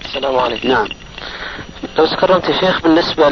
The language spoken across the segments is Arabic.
السلام عليكم. نعم. لو ذكرت يا شيخ بالنسبة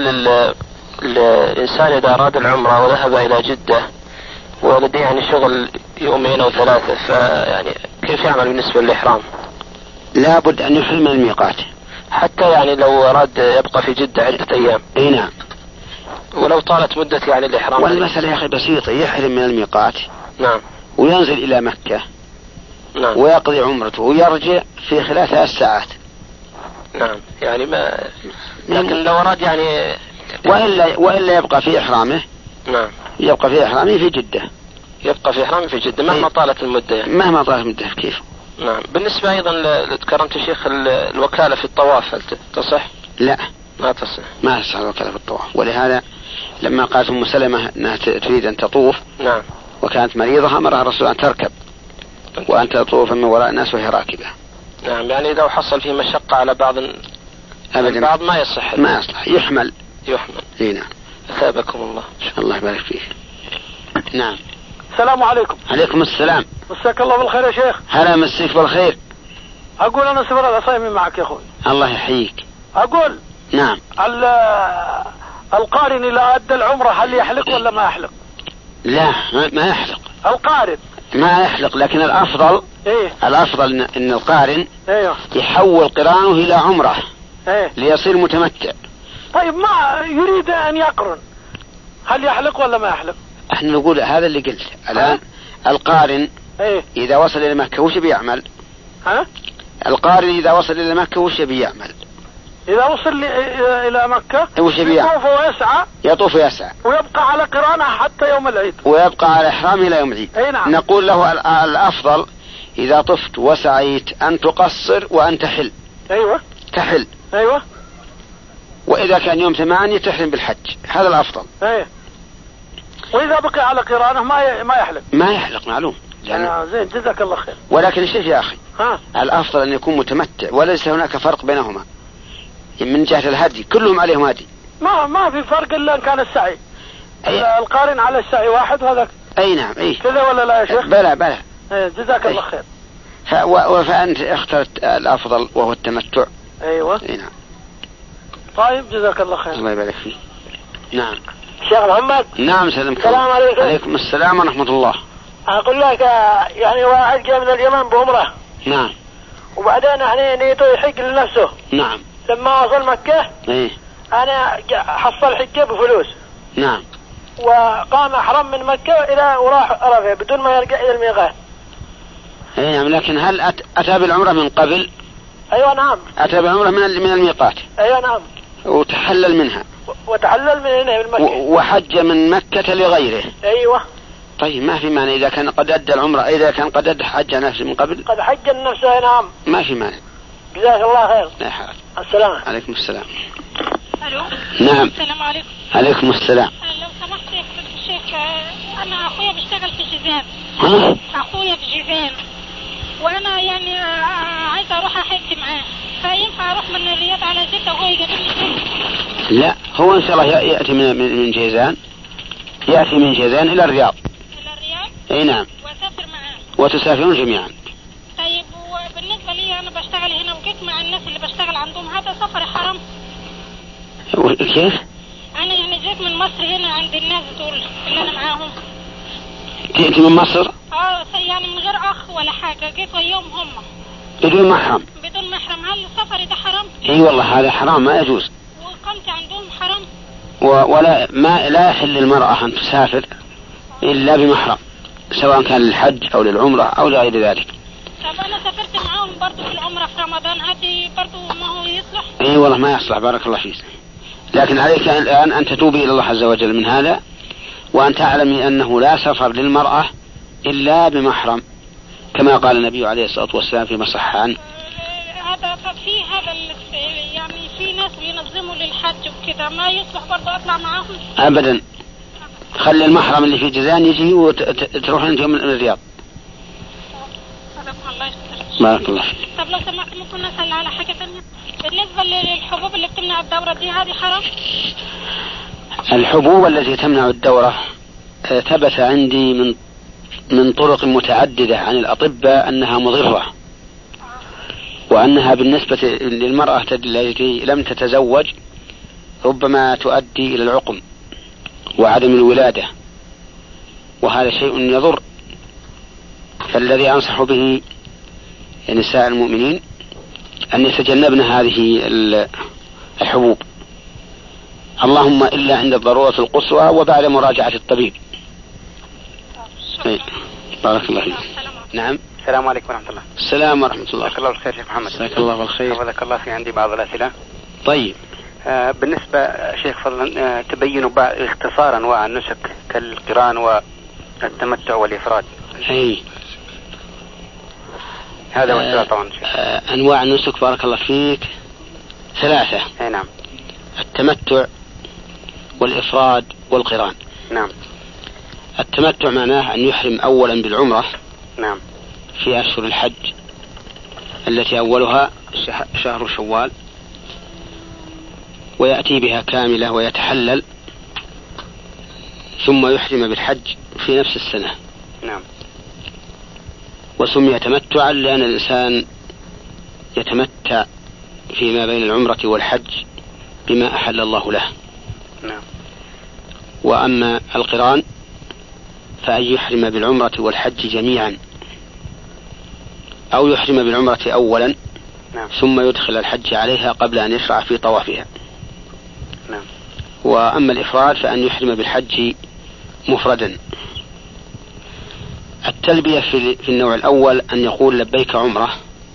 للإنسان إذا أراد العمرة وذهب إلى جدة ولديه يعني شغل يومين أو ثلاثة، فيعني كيف يعمل بالنسبة للإحرام؟ لابد أن يحرم من الميقات، حتى يعني لو أراد يبقى في جدة عدة أيام. أي نعم. ولو طالت مدة يعني الإحرام. والمسألة يا أخي بسيطة، يحرم من الميقات. نعم. وينزل إلى مكة. نعم. ويقضي عمرته ويرجع في خلال 3 ساعات. نعم. يعني ما لكن لو أراد يعني وإلا يبقى في إحرامه. نعم. يبقى في إحرامه في جدة. يبقى في إحرامه في جدة مهما طالت المدة يعني. مهما طالت المدة كيف. نعم. بالنسبة أيضا ذكرت يا شيخ الوكالة في الطواف هل تصح؟ لا ما تصح. ما تصح الوكالة في الطواف. ولهذا لما قالت أم سلمة أنها تريد أن تطوف. نعم. وكانت مريضة أمرها الرسول أن تركب وأن تطوف من وراء الناس وهي راكبة. نعم. يعني إذا حصل فيه مشقة على بعض أبدا بعض ما يصح. ما يصلح. يحمل. نعم. أثابكم الله. الله يبارك فيك. نعم. السلام عليكم. عليكم السلام. مساك الله بالخير يا شيخ. هلا مسيك بالخير. أقول أنا سفر العصايمي معك يا أخوي. الله يحييك. أقول نعم. القارن إذا أدى العمرة هل يحلق ولا ما يحلق؟ لا ما يحلق. القارن ما يحلق، لكن الأفضل الأفضل إن القارن يحول قرانه إلى عمرة ليصير متمتع. طيب ما يريد أن يقرن هل يحلق ولا ما يحلق؟ احنا نقول هذا اللي قلت الآن. القارن إذا وصل إلى مكة وش بيعمل؟ القارن إذا وصل إلى مكة وش بيعمل؟ إذا وصل إلى مكة يطوف ويسعى ويبقى على قرانه حتى يوم العيد، ويبقى على إحرامه إلى يوم العيد. نعم. نقول له الأفضل إذا طفت وسعيت أن تقصر وأن تحل. تحل. وإذا كان يوم 8 تحرم بالحج، هذا الأفضل. وإذا بقي على قرانه ما يحلق. ما يحلق معلوم. زين جزاك الله خير. ولكن الشيء يا أخي الأفضل أن يكون متمتع، وليس هناك فرق بينهما من جهة الهدي، كلهم عليهم هدي. ما في فرق إلا إن كان السعي. القارن على السعي واحد وهذا. أي نعم. كذا ولا لا يا شيخ؟ بلى. جزاك الله خير. فأنت اخترت الأفضل وهو التمتع. نعم. طيب جزاك الله خير. الله يبارك فيك. نعم. شيخ محمد. نعم سلامك. السلام عليكم. عليكم السلام ورحمة الله. أقول لك يعني واحد جاء من اليمن بعمرة. نعم. وبعدين احنا نيته يحج لنفسه. نعم. لما وصل مكة أنا حصل حجة بفلوس. نعم. وقام أحرم من مكة إلى وراح عرفة بدون ما يرجع إلى الميقات. نعم. لكن هل أتى بالعمرة من قبل؟ أيوة نعم. أتى بالعمرة من الميقات. أيوة نعم. وتحلل منها. وتحلل من هنا من مكة. وحج من مكة لغيره. أيوة. طيب ما في مانع إذا كان قد أدى العمرة، إذا كان قد أدى حج نفسه من قبل. قد حج نفسه. نعم. ما في مانع. جزاك الله خير. لا حرج. السلام. عليكم السلام. ألو. نعم. السلام عليكم. عليكم السلام. لو سمحت يا الشيخ أنا أخويا بيشتغل في جيزان. أخويا في جيزان وأنا يعني عايزة أروح أحج معاه، فينفع أروح من الرياض على جدة وهو يقابلني فين؟ لا هو إن شاء الله يأتي من جيزان، يأتي من جيزان إلى الرياض. إلى الرياض؟ أي نعم. وأسافر معاه. وتسافرون جميعا. طيب وبالنسبة لي أنا بشتغل هنا وجيت مع الناس اللي بشتغل عندهم، هذا سفر حرام؟ كيف؟ أنا يعني جيت من مصر هنا عند الناس دول اللي أنا معاهم. جئت من مصر؟ يعني من غير أخ ولا حاجة، جيت وياهم هم. بدون محرم؟ بدون محرم. هل السفر ده حرام؟ اي والله هذا حرام ما يجوز. وقمت عندهم حرام؟ ولا لا يحل للمرأة أن تسافر إلا بمحرم، سواء كان للحج أو للعمرة أو لغير ذلك. طب أنا سافرت معاهم برضو في العمرة في رمضان، هذه برضو ما هو يصلح؟ اي والله ما يصلح. بارك الله فيك. لكن عليك الآن أن تتوبي إلى الله عز وجل من هذا، وأن تعلمي أنه لا سفر للمرأة إلا بمحرم، كما قال النبي عليه الصلاة والسلام فيما صح عنه. هذا في هذا يعني في ناس بينظموا للحج وكذا، ما يصلح برضه أطلع معاهم؟ أبدا. خلي المحرم اللي في جيزان يجي وتروح أنت من الرياض. بارك الله فيك. طب لو سمحت ممكن نسأل على حاجة ثانية؟ بالنسبة للحبوب اللي بتمنع الدورة دي هذه حرام؟ الحبوب التي تمنع الدورة ثبت عندي من طرق متعددة عن الأطباء أنها مضرة، وأنها بالنسبة للمرأة التي لم تتزوج ربما تؤدي إلى العقم وعدم الولادة، وهذا شيء يضر. فالذي أنصح به نساء المؤمنين أن يتجنبن هذه الحبوب، اللهم إلا عند الضرورة القصوى وبعد مراجعة الطبيب. بارك الله فيك. نعم. السلام عليكم ورحمة الله. السلام ورحمة الله. جزاك الله بالخير شيخ محمد. جزاك الله بالخير. حفظك الله. في عندي بعض الأسئلة. طيب. بالنسبة شيخ فضلا تبينوا اختصار أنواع النسك كالقران والتمتع والإفراد. هذا هو السؤال طبعا. أنواع النسك بارك الله فيك 3. أي نعم. التمتع والإفراد والقران. نعم. التمتع معناه أن يحرم أولا بالعمرة. نعم. في أشهر الحج التي أولها شهر شوال، ويأتي بها كاملة ويتحلل، ثم يحرم بالحج في نفس السنة. نعم. وسمي تمتعا لأن الإنسان يتمتع فيما بين العمرة والحج بما أحل الله له. نعم. وأما القران فأن يحرم بالعمرة والحج جميعا، أو يحرم بالعمرة أولا. نعم. ثم يدخل الحج عليها قبل أن يشرع في طوافها. نعم. وأما الإفراد فأن يحرم بالحج مفردا. التلبية في النوع الأول أن يقول لبيك عمرة،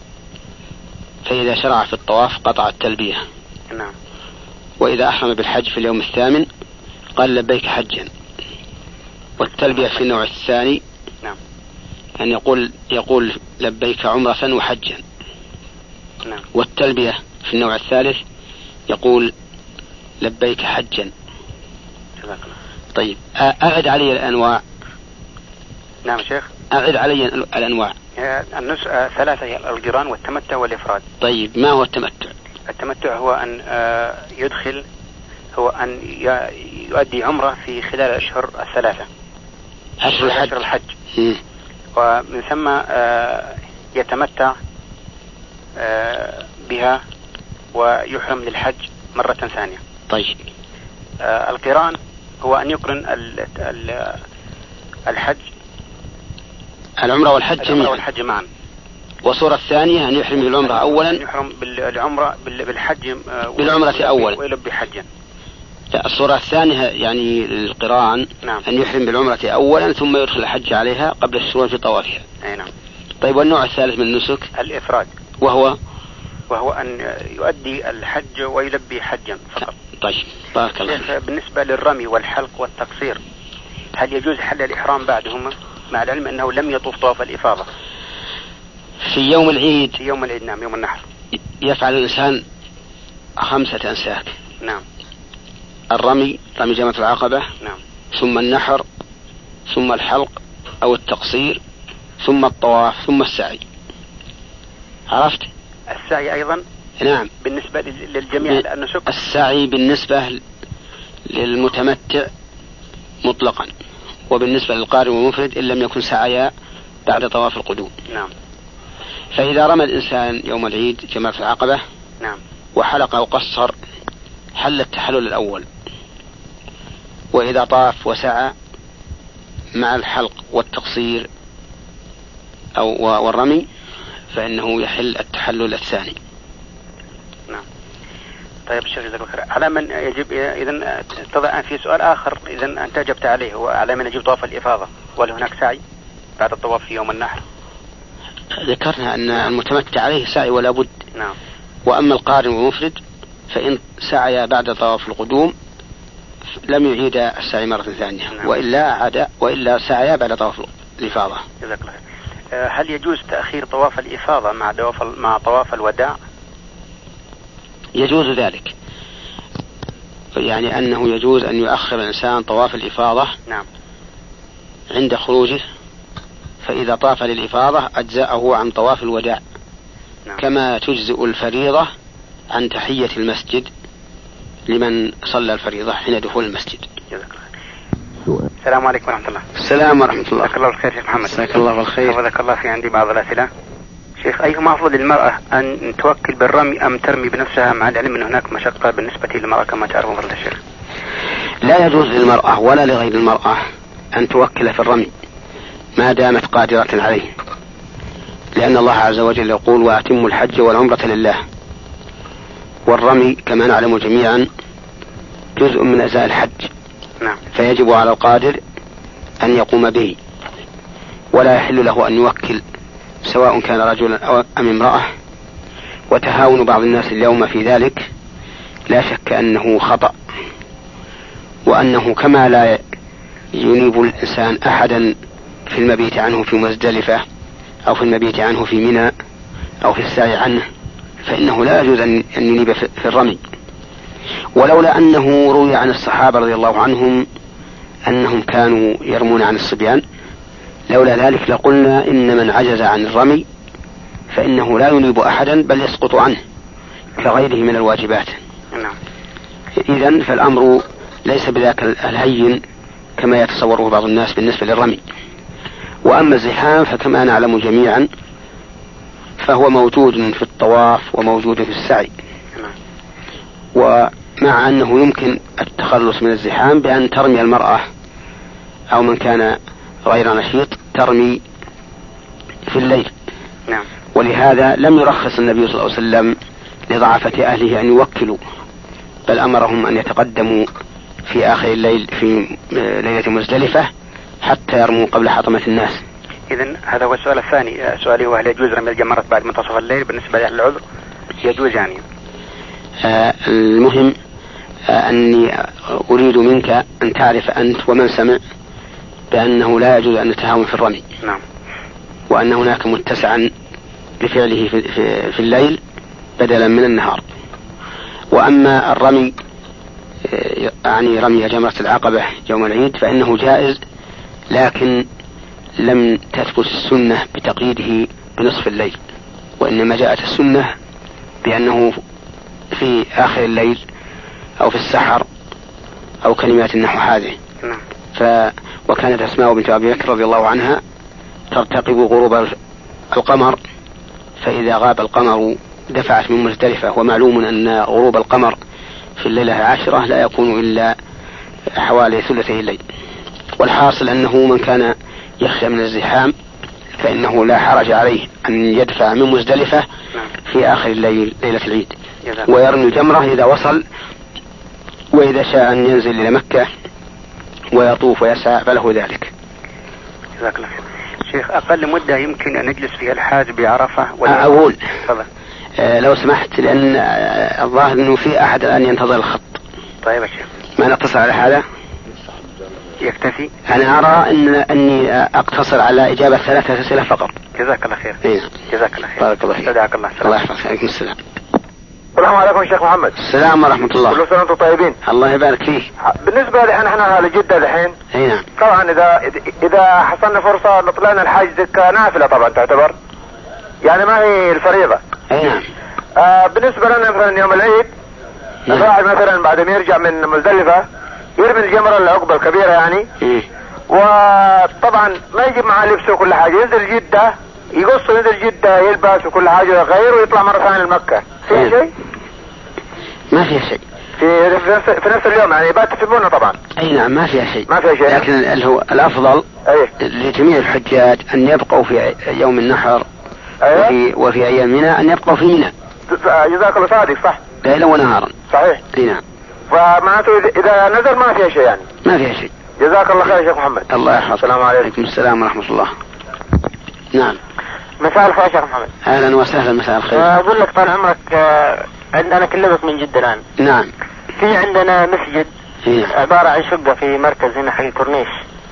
فإذا شرع في الطواف قطع التلبية. نعم. وإذا أحرم بالحج في اليوم الثامن قال لبيك حجا. والتلبية في النوع الثاني نعم. أن يقول لبيك عمرة وحجا. نعم. والتلبية في النوع الثالث يقول لبيك حجا. طيب أعد علي الأنواع. نعم شيخ. أعد علي الأنواع. 3 القران والتمتع والإفراد. طيب ما هو التمتع؟ التمتع هو أن يدخل، هو أن يؤدي عمرة في خلال الأشهر 3 أشهر الحج. ومن ثم يتمتع بها ويحرم للحج مرة ثانية. طيب. القران هو أن يقرن الحج العمرة والحج معا. والصورة الثانية أن يحرم بالعمرة أولا. يحرم بالعمرة بالحج بالعمرة أولا ويلبي حجا. الصورة الثانية يعني القران. نعم. أن يحرم بالعمرة أولا ثم يدخل الحج عليها قبل الشروع في طوافها. أي نعم. طيب والنوع الثالث من النسك؟ الإفراد، وهو أن يؤدي الحج ويلبي حجا فقط. طيب بارك الله. بالنسبة للرمي والحلق والتقصير هل يجوز حل الإحرام بعدهما، مع العلم أنه لم يطوف طواف الإفاضة في يوم العيد؟ في يوم العيد نعم، يوم النحر. يفعل الإنسان 5 أنساك. نعم. الرمي، رمي جمرة العقبة. نعم. ثم النحر، ثم الحلق أو التقصير، ثم الطواف، ثم السعي. عرفت؟ السعي أيضا. نعم. بالنسبة للجميع النسك. السعي بالنسبة للمتمتع مطلقا، وبالنسبة للقارئ والمفرد إن لم يكن سعيا بعد طواف القدوم. نعم. فإذا رمى الإنسان يوم العيد جمرة العقبة. نعم. وحلق أو قصر حل التحلل الأول. وإذا طاف وسعى مع الحلق والتقصير والرمي فإنه يحل التحلل الثاني. نعم. طيب الشيخ جزاك الله خير. على من يجب إذن تضع في سؤال آخر إذن أنت أجبت عليه، هو على من يجب طواف الإفاضة، ولا هناك سعي بعد الطواف في يوم النحر؟ ذكرنا أن المتمتع عليه سعي ولا بد. نعم. وأما القارن والمفرد فإن سعي بعد طواف القدوم لم يعيد السعي مرة ثانية. نعم. وإلا سعي بعد طواف الإفاضة. جزاك الله خير. هل يجوز تأخير طواف الإفاضة مع طواف الوداع؟ يجوز ذلك، يعني أنه يجوز أن يؤخر الإنسان طواف الإفاضة. نعم. عند خروجه، فإذا طاف للإفاضة أجزأه عن طواف الوداع. نعم. كما تجزئ الفريضة عن تحية المسجد لمن صلى الفريضة حين دخول المسجد. جزاك الله. السلام عليكم ورحمة الله. السلام ورحمة الله. جزاك الله بالخير شيخ محمد. جزاك الله بالخير. حفظك الله. في عندي بعض الأسئلة. شيخ، أيهما أفضل للمرأة، أن توكل بالرمي أم ترمي بنفسها، مع العلم أن هناك مشقة بالنسبة للمرأة كما تعرفون فضل الشيخ؟ لا يجوز للمرأة ولا لغير المرأة أن توكل في الرمي ما دامت قادرة عليه، لأن الله عز وجل يقول: وأتموا الحج والعمرة لله. والرمي كما نعلم جميعا جزء من أجزاء الحج، فيجب على القادر أن يقوم به، ولا يحل له أن يوكل سواء كان رجلا أو أم امرأة. وتهاون بعض الناس اليوم في ذلك لا شك أنه خطأ، وأنه كما لا ينيب الإنسان أحدا في المبيت عنه في مزدلفة أو في المبيت عنه في منى أو في السعي عنه، فإنه لا يجوز أن ينيب في الرمي. ولولا أنه روي عن الصحابة رضي الله عنهم أنهم كانوا يرمون عن الصبيان، لولا ذلك لقلنا إن من عجز عن الرمي فإنه لا ينيب أحدا بل يسقط عنه كغيره من الواجبات. إذن فالأمر ليس بذاك الهين كما يتصوره بعض الناس بالنسبة للرمي. وأما الزحام فكما نعلم جميعا فهو موجود في الطواف وموجود في السعي، ومع أنه يمكن التخلص من الزحام بأن ترمي المرأة أو من كان غير نشيط ترمي في الليل. ولهذا لم يرخص النبي صلى الله عليه وسلم لضعفة أهله أن يوكلوا، بل أمرهم أن يتقدموا في آخر الليل في ليلة مزدلفة حتى يرموا قبل حطمة الناس. إذن هذا هو السؤال الثاني. سؤالي هو: هل يجوز رمي الجمرات بعد منتصف الليل بالنسبة لأهل العذر؟ يجوز يعني؟ المهم أني أريد منك أن تعرف أنت ومن سمع بأنه لا يجوز أن نتهاون في الرمي. وأن هناك متسعا لفعله في الليل بدلا من النهار. وأما الرمي يعني رمي جمرة العقبة يوم العيد فإنه جائز، لكن لم تثبت السنة بتقييده بنصف الليل، وإنما جاءت السنة بأنه في آخر الليل أو في السحر أو كلمات النحو هذه. وكانت أسماء بنت أبي بكر رضي الله عنها ترتقب غروب القمر، فإذا غاب القمر دفعت من مزدلفة. ومعلوم أن غروب القمر في الليلة 10 لا يكون إلا حوالي ثلثي الليل. والحاصل أنه من كان يخشى من الزحام فإنه لا حرج عليه أن يدفع من مزدلفة في آخر الليل ليلة العيد ويرمي الجمرة إذا وصل، وإذا شاء أن ينزل إلى مكة ويطوف ويسعى فله ذلك. جزاك الله خير. شيخ، أقل مدة يمكن أن نجلس فيها الحاج بعرفة؟ أقول لو سمحت، لأن الظاهر أنه في أحد الآن ينتظر الخط. طيب يا شيخ، ما نقتصر على هذا؟ يكتفي. أنا أرى أني أقتصر على إجابة 3 أسئلة فقط. جزاك الله خير. جزاك الله خير. بارك الله فيك. استودعك الله. الله يحفظك. عليكم السلام. السلام عليكم شيخ محمد. السلام ورحمة الله. كل سنة وانتم طيبين. الله يبارك فيك. بالنسبة لي احنا لجدة الحين. نعم. طبعا إذا حصلنا فرصة نطلعنا الحج كنافلة طبعا تعتبر، يعني ما هي الفريضة. نعم. بالنسبة لنا مثلا يوم العيد الواحد مثلا بعد ما يرجع من مزدلفة يرمي الجمرة العقبة الكبيرة يعني. وطبعا ما يجيب معاه لبسه وكل حاجة، ينزل جدة يقص، ينزل جدة يلبس وكل حاجة يغير ويطلع مرة ثانية لمكة. في شيء؟ ما فيها شيء. في نفس اليوم يعني بات في بونه طبعا. أي نعم ما فيها شيء. ما فيها شيء. لكن الأفضل لجميع الحجاج أن يبقوا في يوم النحر وفي أيام منى أن يبقوا في منى. جزاك الله صادق صح. ليلا ونهارا. صحيح. نعم. فمعناته إذا نزل ما فيها شيء يعني. ما فيها شيء. جزاك الله خير يا شيخ محمد. الله يحفظك. السلام عليكم. وعليكم السلام ورحمة الله. نعم. مساء الخير يا شيخ محمد. أهلا وسهلا. مساء الخير. أقول لك طال عمرك عندنا كلمك من جدة الآن. نعم. في عندنا مسجد عبارة عن شقة في مركز هنا حق الكورنيش،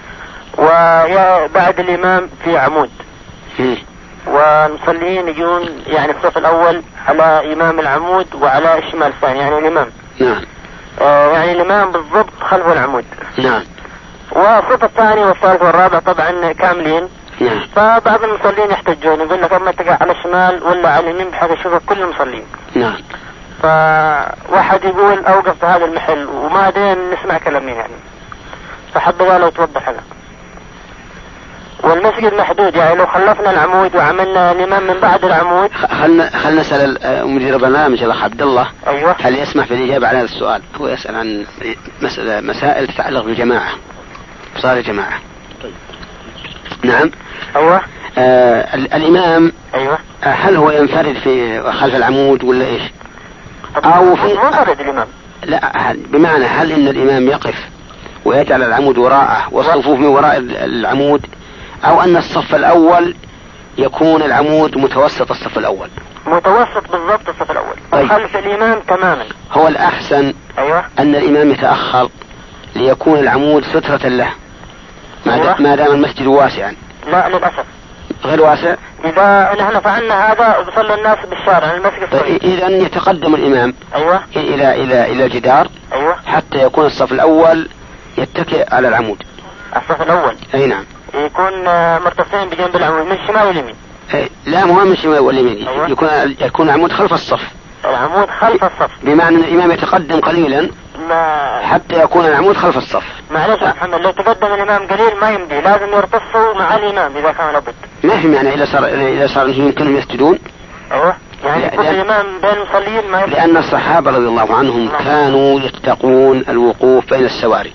وبعد الإمام في عمود، والمصلين يجون يعني الصف الأول على إمام العمود وعلى الشمال الثاني يعني الإمام. نعم. يعني الإمام بالضبط خلف العمود. نعم. والصف الثاني والثالث والرابع طبعا كاملين. نعم. فبعض المصلين يحتجون يقول لك أما تقع على الشمال ولا على اليمين بحيث يشوفك كل المصلين. نعم. فواحد يقول أوقف في هذا المحل وما دين نسمع كلام مين يعني، فحب لو توضح هذا. والمسجد محدود، يعني لو خلفنا العمود وعملنا الإمام من بعد العمود. خلنا نسأل مدير البرنامج الأخ عبد الله. أيوة. هل يسمح بالإجابة على هذا السؤال؟ هو يسأل عن مسائل تتعلق بالجماعة، صار الجماعة. طيب. نعم. أيوة. الإمام. أيوة. هل هو ينفرد في خلف العمود ولا إيش؟ أو في منفرد الإمام؟ لا، بمعنى هل إن الإمام يقف ويجعل العمود وراءه والصفوف من وراء العمود، أو أن الصف الأول يكون العمود متوسط الصف الأول؟ متوسط بالضبط الصف الأول. طيب. خلف الإمام تماما. هو الأحسن. أيوة. أن الإمام يتأخر ليكون العمود سترة له. أيوة. ما دام المسجد واسعا. لا للأسف غير واسع. إذا نحن فعلنا هذا وصلى الناس بالشارع المسجد. طيب إذا يتقدم الإمام. أيوة. إلى الجدار. أيوة. حتى يكون الصف الأول يتكئ على العمود. الصف الأول. أي نعم. يكون مرتفعين بجنب العمود من الشمال واليمين. لا، مو من الشمال واليمين. أيوة. يكون العمود خلف الصف. العمود خلف الصف. بمعنى أن الإمام يتقدم قليلا حتى يكون العمود خلف الصف. معلش يا محمد، لو تقدم الإمام قليل ما يمدي، لازم يرتصوا مع الإمام إذا كان لابد. ما في معنى إذا صار يمكنهم يسجدون. أيوة. يعني يكون الإمام بين المصلين ما يمدي. لأن الصحابة رضي الله عنهم كانوا يتقون الوقوف بين السواري.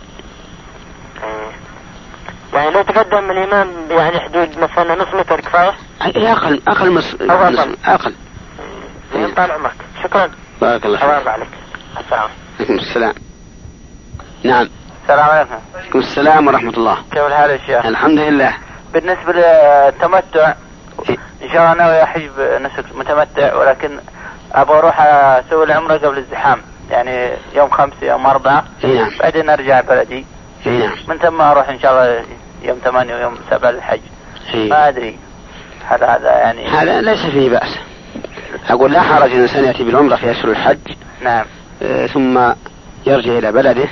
يعني لو تقدم الإمام يعني حدود مثلا نص متر كفاية؟ أقل أقل. طال عمرك. شكرا. بارك الله فيك. عليك. السلام عليكم. السلام. نعم. السلام عليكم. عليكم السلام ورحمة الله. كيف الحال يا شيخ؟ الحمد لله. بالنسبة للتمتع إن شاء الله أنا أحج نسك متمتع، ولكن أبغى أروح أسوي العمرة قبل الزحام، يعني يوم 5 يوم 4. نعم. بعدين أرجع بلدي. نعم. من ثم أروح إن شاء الله يوم 8 ويوم 7 للحج. ما أدري هذا يعني. هذا ليس فيه بأس. أقول لا حرج أن الإنسان يأتي بالعمرة في أشهر الحج. نعم. ثم يرجع إلى بلده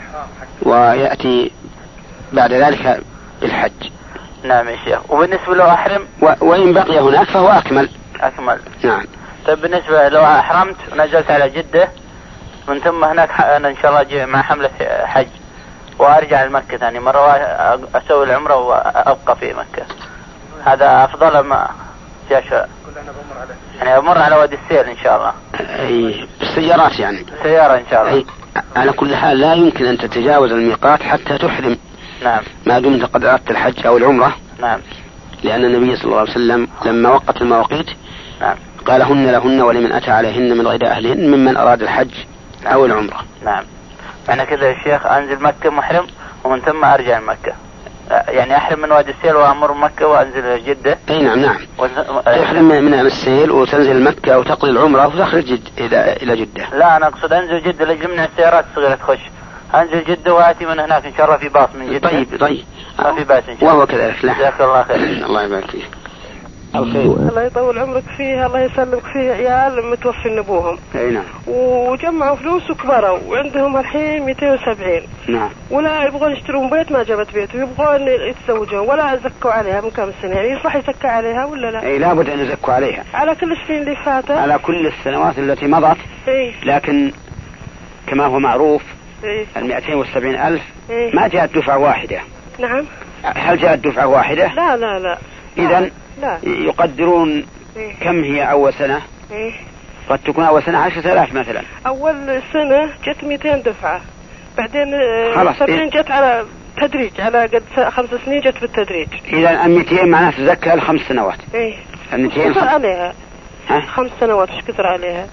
ويأتي بعد ذلك بالحج. نعم يا شيخ. وبالنسبة لو أحرم وإن بقي هناك فهو أكمل. نعم. طيب بالنسبة لو أحرمت ونزلت على جدة من ثم هناك أنا إن شاء الله أجي مع حملة حج وأرجع لمكة ثاني مرة أسوي العمرة وأبقى في مكة، هذا أفضل ما في أشهر؟ يعني أمر على وادي السيل إن شاء الله. أي بالسيارات يعني. سيارة إن شاء الله. أي على كل حال لا يمكن أن تتجاوز الميقات حتى تحرم. نعم. ما دمت قد أردت الحج أو العمرة. نعم. لأن النبي صلى الله عليه وسلم لما وقت المواقيت. نعم. قال هن لهن ولمن أتى عليهن من غير أهلهن ممن أراد الحج. نعم. أو العمرة. نعم. أنا كذا يا شيخ أنزل مكة محرم ومن ثم أرجع لمكة، يعني أحرم من وادي السيل وأمر مكة وأنزل جدة. أي نعم. نعم. تحرم من السيل وتنزل مكة وتقضي العمرة وتخرج إلى جدة. لا أنا أقصد أنزل جدة لجمع السيارات الصغيرة تخش، أنزل جدة وآتي من هناك إن شاء الله في باص من جدة. طيب. ما في باس إن شاء الله. وهو كذلك. لا. جزاك الله خير. الله يبارك فيك. الله يطول عمرك فيه، الله يسلمك فيه. عيال متوفي ابوهم. اي نعم. وجمعوا فلوس وكبروا وعندهم الحين 270. نعم. ولا يبغون يشترون بيت ما جابت بيت، ويبغون يتزوجون ولا زكوا عليها من كم سنة، يعني يصلح يزكى عليها ولا لا؟ اي لابد ان يزكوا عليها. على كل السنين اللي فاتت. على كل السنوات التي مضت. اي. لكن كما هو معروف. اي. 270,000. إيه؟ ما جاءت دفعة واحدة. نعم. هل جاءت دفعة واحدة؟ لا. إذن لا. يقدرون. إيه؟ كم هي أول سنة؟ إيه؟ قد تكون أول سنة 10,000 مثلا. أول سنة جت 200 دفعة، بعدين 70 جت على تدريج، على قد 5 سنين جت بالتدريج. إذا 200 معناته تزكى ل5 سنوات. إيه؟ 200 كثر عليها. 5 سنوات ايش كثر عليها؟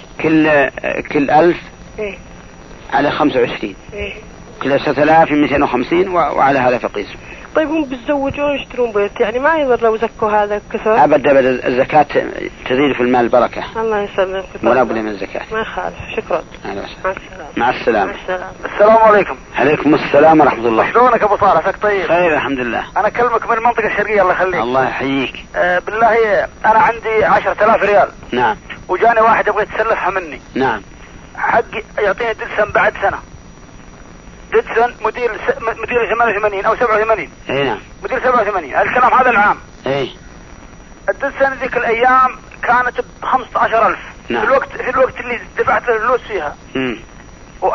كل 1000. إيه؟ على 25. إيه؟ كل 3250 وعلى هذا فقيس. طيب هم بيتزوجون ويشترون بيت، يعني ما يضر لو زكوا هذا كثر؟ أبدا الزكاة تزيد في المال بركة. الله يسلمك. ولا بد من الزكاة. ما يخالف. شكرا. مع السلامة. السلام عليكم. عليكم السلام ورحمة الله. شلونك أبو صالح؟ طيب. خير الحمد لله. أنا أكلمك من المنطقة الشرقية الله يخليك. الله يحييك. بالله أنا عندي 10,000 ريال. نعم. وجاني واحد يبغى يتسلفها مني. نعم. حقي يعطيني دلسن بعد سنة. دلسن مدير 88 أو 87. اي نعم. مدير 87. الكلام هذا العام. اي. الدلسن ذيك الأيام كانت ب15,000. نعم. في الوقت اللي دفعت الفلوس فيها.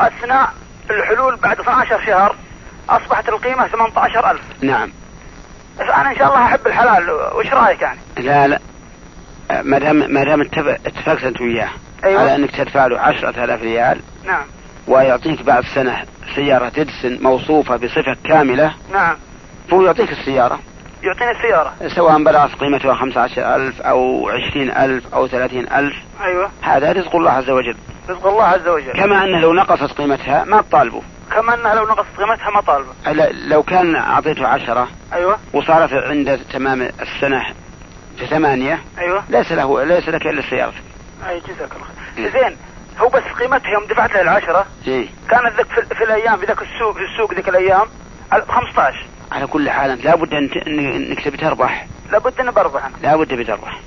وأثناء الحلول بعد 12 شهر أصبحت القيمة 18,000. نعم. انا ان شاء الله احب الحلال، وش رايك يعني؟ لا ما دام اتفقت انت وياه أيوة. على انك تدفع له 10,000 ريال. نعم. ويعطيك بعد سنة سيارة إديسون موصوفة بصفة كاملة. نعم. هو يعطيك السيارة. يعطيني السيارة سواء بلغت قيمتها 15,000 أو 20,000 أو 30,000. أيوة. هذا رزق الله عز وجل. رزق الله عز وجل. كما أنه لو نقصت قيمتها ما تطالبه. كما أنه لو نقصت قيمتها ما طالبه. لو كان أعطيته 10. أيوة. وصارت عند تمام السنة في 8. أيوة. ليس لك إلا السيارة. أي جزاك الله خير. زين، هو بس قيمتها يوم دفعت له 10 كانت ذاك في الأيام في ذاك السوق ذيك الأيام 15. على كل حال أنت لابد أنك تبي تربح. لابد أن بربح أنا. لابد بتربح.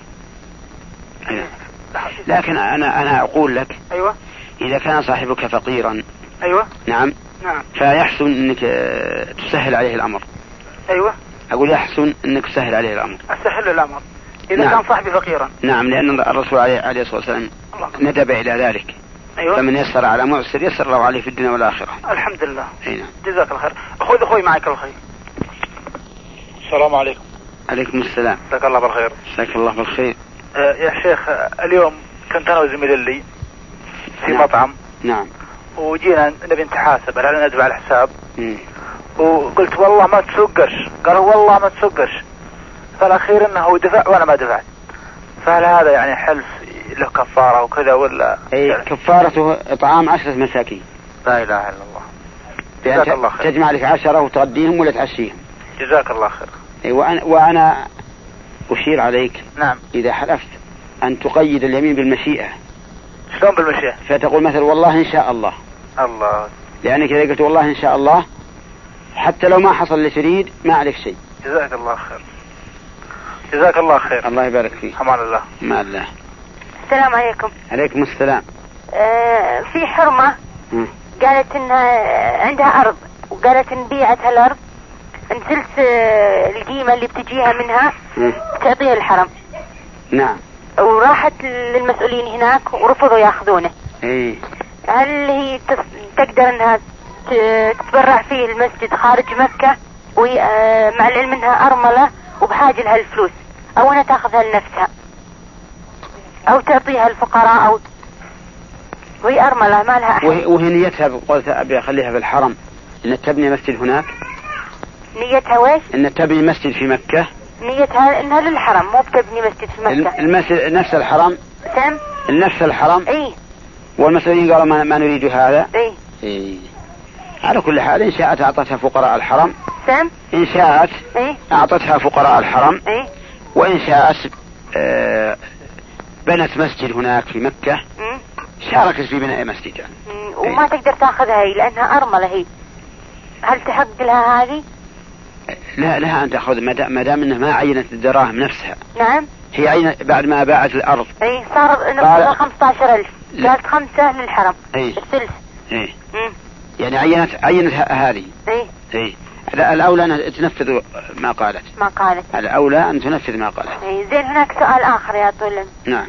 لكن أنا أقول لك. أيوة. إذا كان صاحبك فقيرا. أيوة. نعم. فيحسن أنك تسهل عليه الأمر. أيوة. أقول يحسن أنك تسهل عليه الأمر. أسهل الأمر إذا كان صاحبي فقيرا. نعم، لأن الرسول عليه الصلاة والسلام ندب إلى ذلك. أيوة. فمن يسر على معسر يسر الله عليه في الدنيا والآخرة. الحمد لله. نعم. جزاك الله خير. خذ أخوي معك الخير. السلام عليكم. عليكم السلام. جزاك الله بالخير. جزاك الله بالخير. يا شيخ، اليوم كنت أنا وزميلي لي في مطعم. نعم. وجينا نبي نتحاسب، هل ندفع الحساب؟ وقلت والله ما تسوقش، قالوا والله ما تسوقش. فالأخير إنه دفع وأنا ما دفعت. فهل هذا يعني حلف له كفارة وكذا ولا؟ كفارته إطعام 10 مساكين. لا إله إلا الله. جزاك الله خير. تجمع لك 10 وتغديهم ولا تعشيهم. جزاك الله خير. وأنا أشير عليك. نعم. إذا حلفت أن تقيد اليمين بالمشيئة. شلون بالمشيئة؟ فتقول مثلا والله إن شاء الله. الله. لأنك إذا قلت والله إن شاء الله حتى لو ما حصل اللي تريد ما عليك شيء. جزاك الله خير. جزاك الله خير. الله يبارك فيك. حمان الله. مع الله. السلام عليكم. عليكم السلام. في حرمة قالت انها عندها ارض، وقالت ان بيعتها الارض ان ثلث القيمة اللي بتجيها منها تعطيها الحرم. نعم. وراحت للمسؤولين هناك ورفضوا ياخذونه. هل هي تقدر انها تتبرع فيه المسجد خارج مكة، مع العلم انها ارملة وبحاجة لها الفلوس، او انها تاخذها لنفسها او تعطيها الفقراء، او وهي ارملة ما لها احد. وهي نيتها قلت ابي اخليها في الحرم ان تبني مسجد هناك. نيتها ويش؟ ان تبني مسجد في مكة. نيتها انها للحرم، مو بتبني مسجد في مكة. المسجد نفس الحرم. سم. نفس الحرم. اي. والمسؤولين قالوا ما نريد هذا. اي. على كل حال إن شاءت أعطتها فقراء الحرم. سم. إن شاءت أعطتها فقراء الحرم. وإن شاءت بنت مسجد هناك في مكة. شاركت في بناء مسجد. وما تقدر تأخذها هي لأنها أرملة هي. هل تحق لها هذه؟ لا لها أن تأخذ ما دام إنها ما عينت الدراهم نفسها. نعم. هي عينت بعد ما باعت الأرض. صار نفسها 15,000. قالت 5 للحرم. الثلث. يعني عينت هذه. الأولى أن تنفذ ما قالت. الأولى أن تنفذ ما قالت. زين، هناك سؤال آخر يا طول. نعم.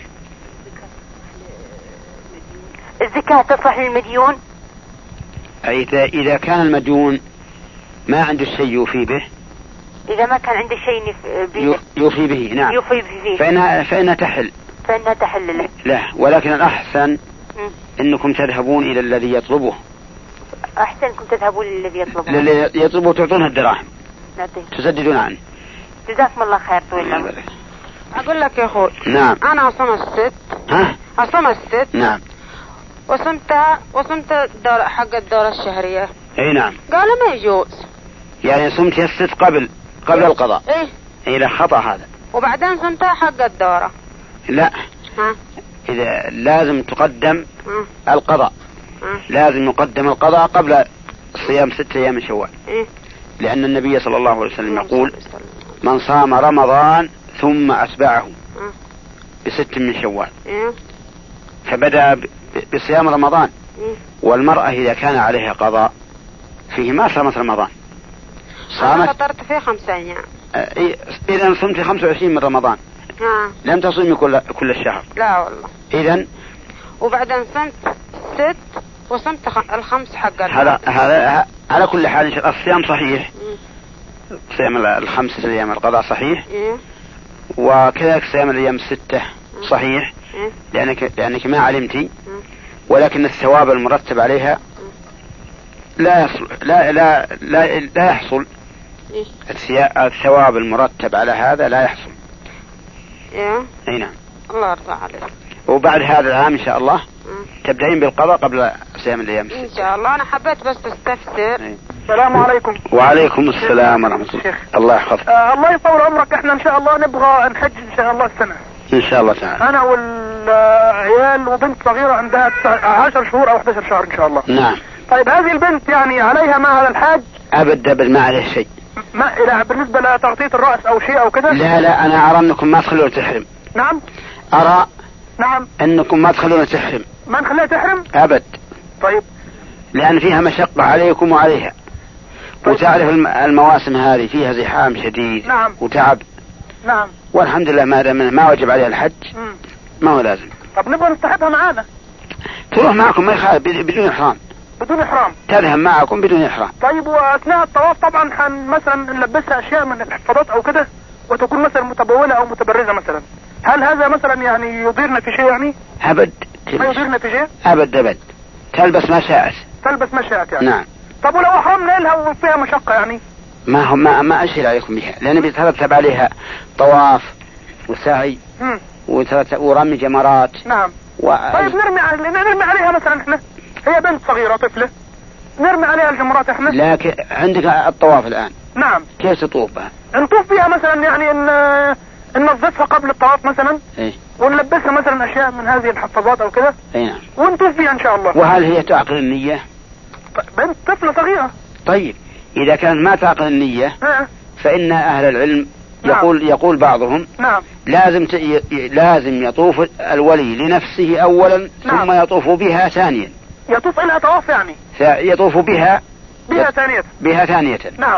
الزكاة تصلح للمديون؟ إذا كان المديون ما عنده شيء يوفي به. إذا ما كان عنده شيء يوفي به. نعم. يوفي به. فإنها تحل. له. لا، ولكن الأحسن إنكم تذهبون إلى الذي يطلبه. أحسنكم تذهبون للذي يطلبه. الذي يطلبه تعطونه الدراهم. تسددون عنه. جزاكم الله خير. طويل. أقول لك يا أخوي. نعم. أنا أصوم الست. أصوم الست. نعم. وصمت الدورة حق الدورة الشهرية. اي نعم. قالوا ما يجوز. يعني صمت الست قبل القضاء. اي لا، خطأ هذا. وبعدين صمتها حق الدورة. لا. إذا لازم تقدم القضاء. لازم يقدم القضاء قبل صيام 6 أيام من شوال. لأن النبي صلى الله عليه وسلم يقول من صام رمضان ثم أتبعه ب6 من شوال. فبدأ بصيام رمضان. والمرأة إذا كان عليها قضاء فيه ما صامت رمضان. أنا فطرت فيه 5 أيام. إذا صمت 25 من رمضان. لم تصومي كل الشهر. لا والله. إذن وبعدين صمت 6 وصمت 5 حق هذا على كل حال الصيام صحيح. صيام الخمسة أيام القضاء صحيح. وكذلك صيام الأيام الستة صحيح. لأنك ما علمتي، ولكن الثواب المرتب عليها لا يحصل. لا يحصل. الثواب المرتب على هذا لا يحصل. اي نعم. الله يرضى عليك. وبعد هذا العام ان شاء الله تبدأين بالقضاء قبل صيام الايام ان شاء الله. انا حبيت بس تستفسر. السلام عليكم. وعليكم السلام ورحمة الله. الله يحفظك. الله يطول عمرك. احنا ان شاء الله نبغى نحج ان شاء الله السنة ان شاء الله تعالى. انا والعيال وبنت صغيرة عندها 10 شهور او 11 شهر ان شاء الله. نعم. طيب هذه البنت يعني عليها ما على الحاج؟ ابد ما عليه شيء. ما لا بالنسبة لتغطية الرأس او شيء او كذا؟ لا انا ارى انكم ما تخلون تحرم. نعم. ارى نعم انكم ما تخلون تحرم. ما نخليها تحرم؟ ابد. طيب. لان فيها مشقة عليكم وعليها. طيب. وتعرف المواسم هذه فيها زحام شديد. نعم. وتعب. نعم. والحمد لله ما وجب عليها الحج. ما هو لازم. طب نبغى نصطحبها معانا. تروح معكم ما يخالف بدون احرام. بدون احرام. تذهب معكم بدون احرام. طيب واثناء الطواف طبعا مثلا نلبسها اشياء من الحفاظات او كده، وتكون مثلا متبولة او متبرزة مثلا، هل هذا مثلا يعني يضيرنا في شيء يعني؟ ابد. ما يضيرنا في شيء؟ ابد. تلبس ما شاءت. تلبس ما شاءت يعني. نعم. طب ولو احرمنا لها وفيها مشقة يعني؟ ما اشير عليكم بها، لان بيترتب عليها طواف وسعي ورمي جمرات. نعم. طيب نرمي عليها مثلا احنا، هي بنت صغيرة طفلة، نرمي عليها الجمرات احنا. لكن عندك الطواف الان. نعم. كيف تطوف بها؟ نطوف بها مثلا يعني ان ننظفها قبل الطواف مثلا. ايه. ونلبسها مثلا اشياء من هذه الحفاظات او كده. اي نعم. ونطوف بها ان شاء الله. وهل هي تعقل النية؟ بنت طفلة صغيرة. طيب اذا كانت ما تعقل النية فان اهل العلم يقول بعضهم نعم لازم يطوف الولي لنفسه اولا. نعم. ثم يطوف بها ثانيا. يطوف لها طواف يعني. يطوف بها ثانية. نعم.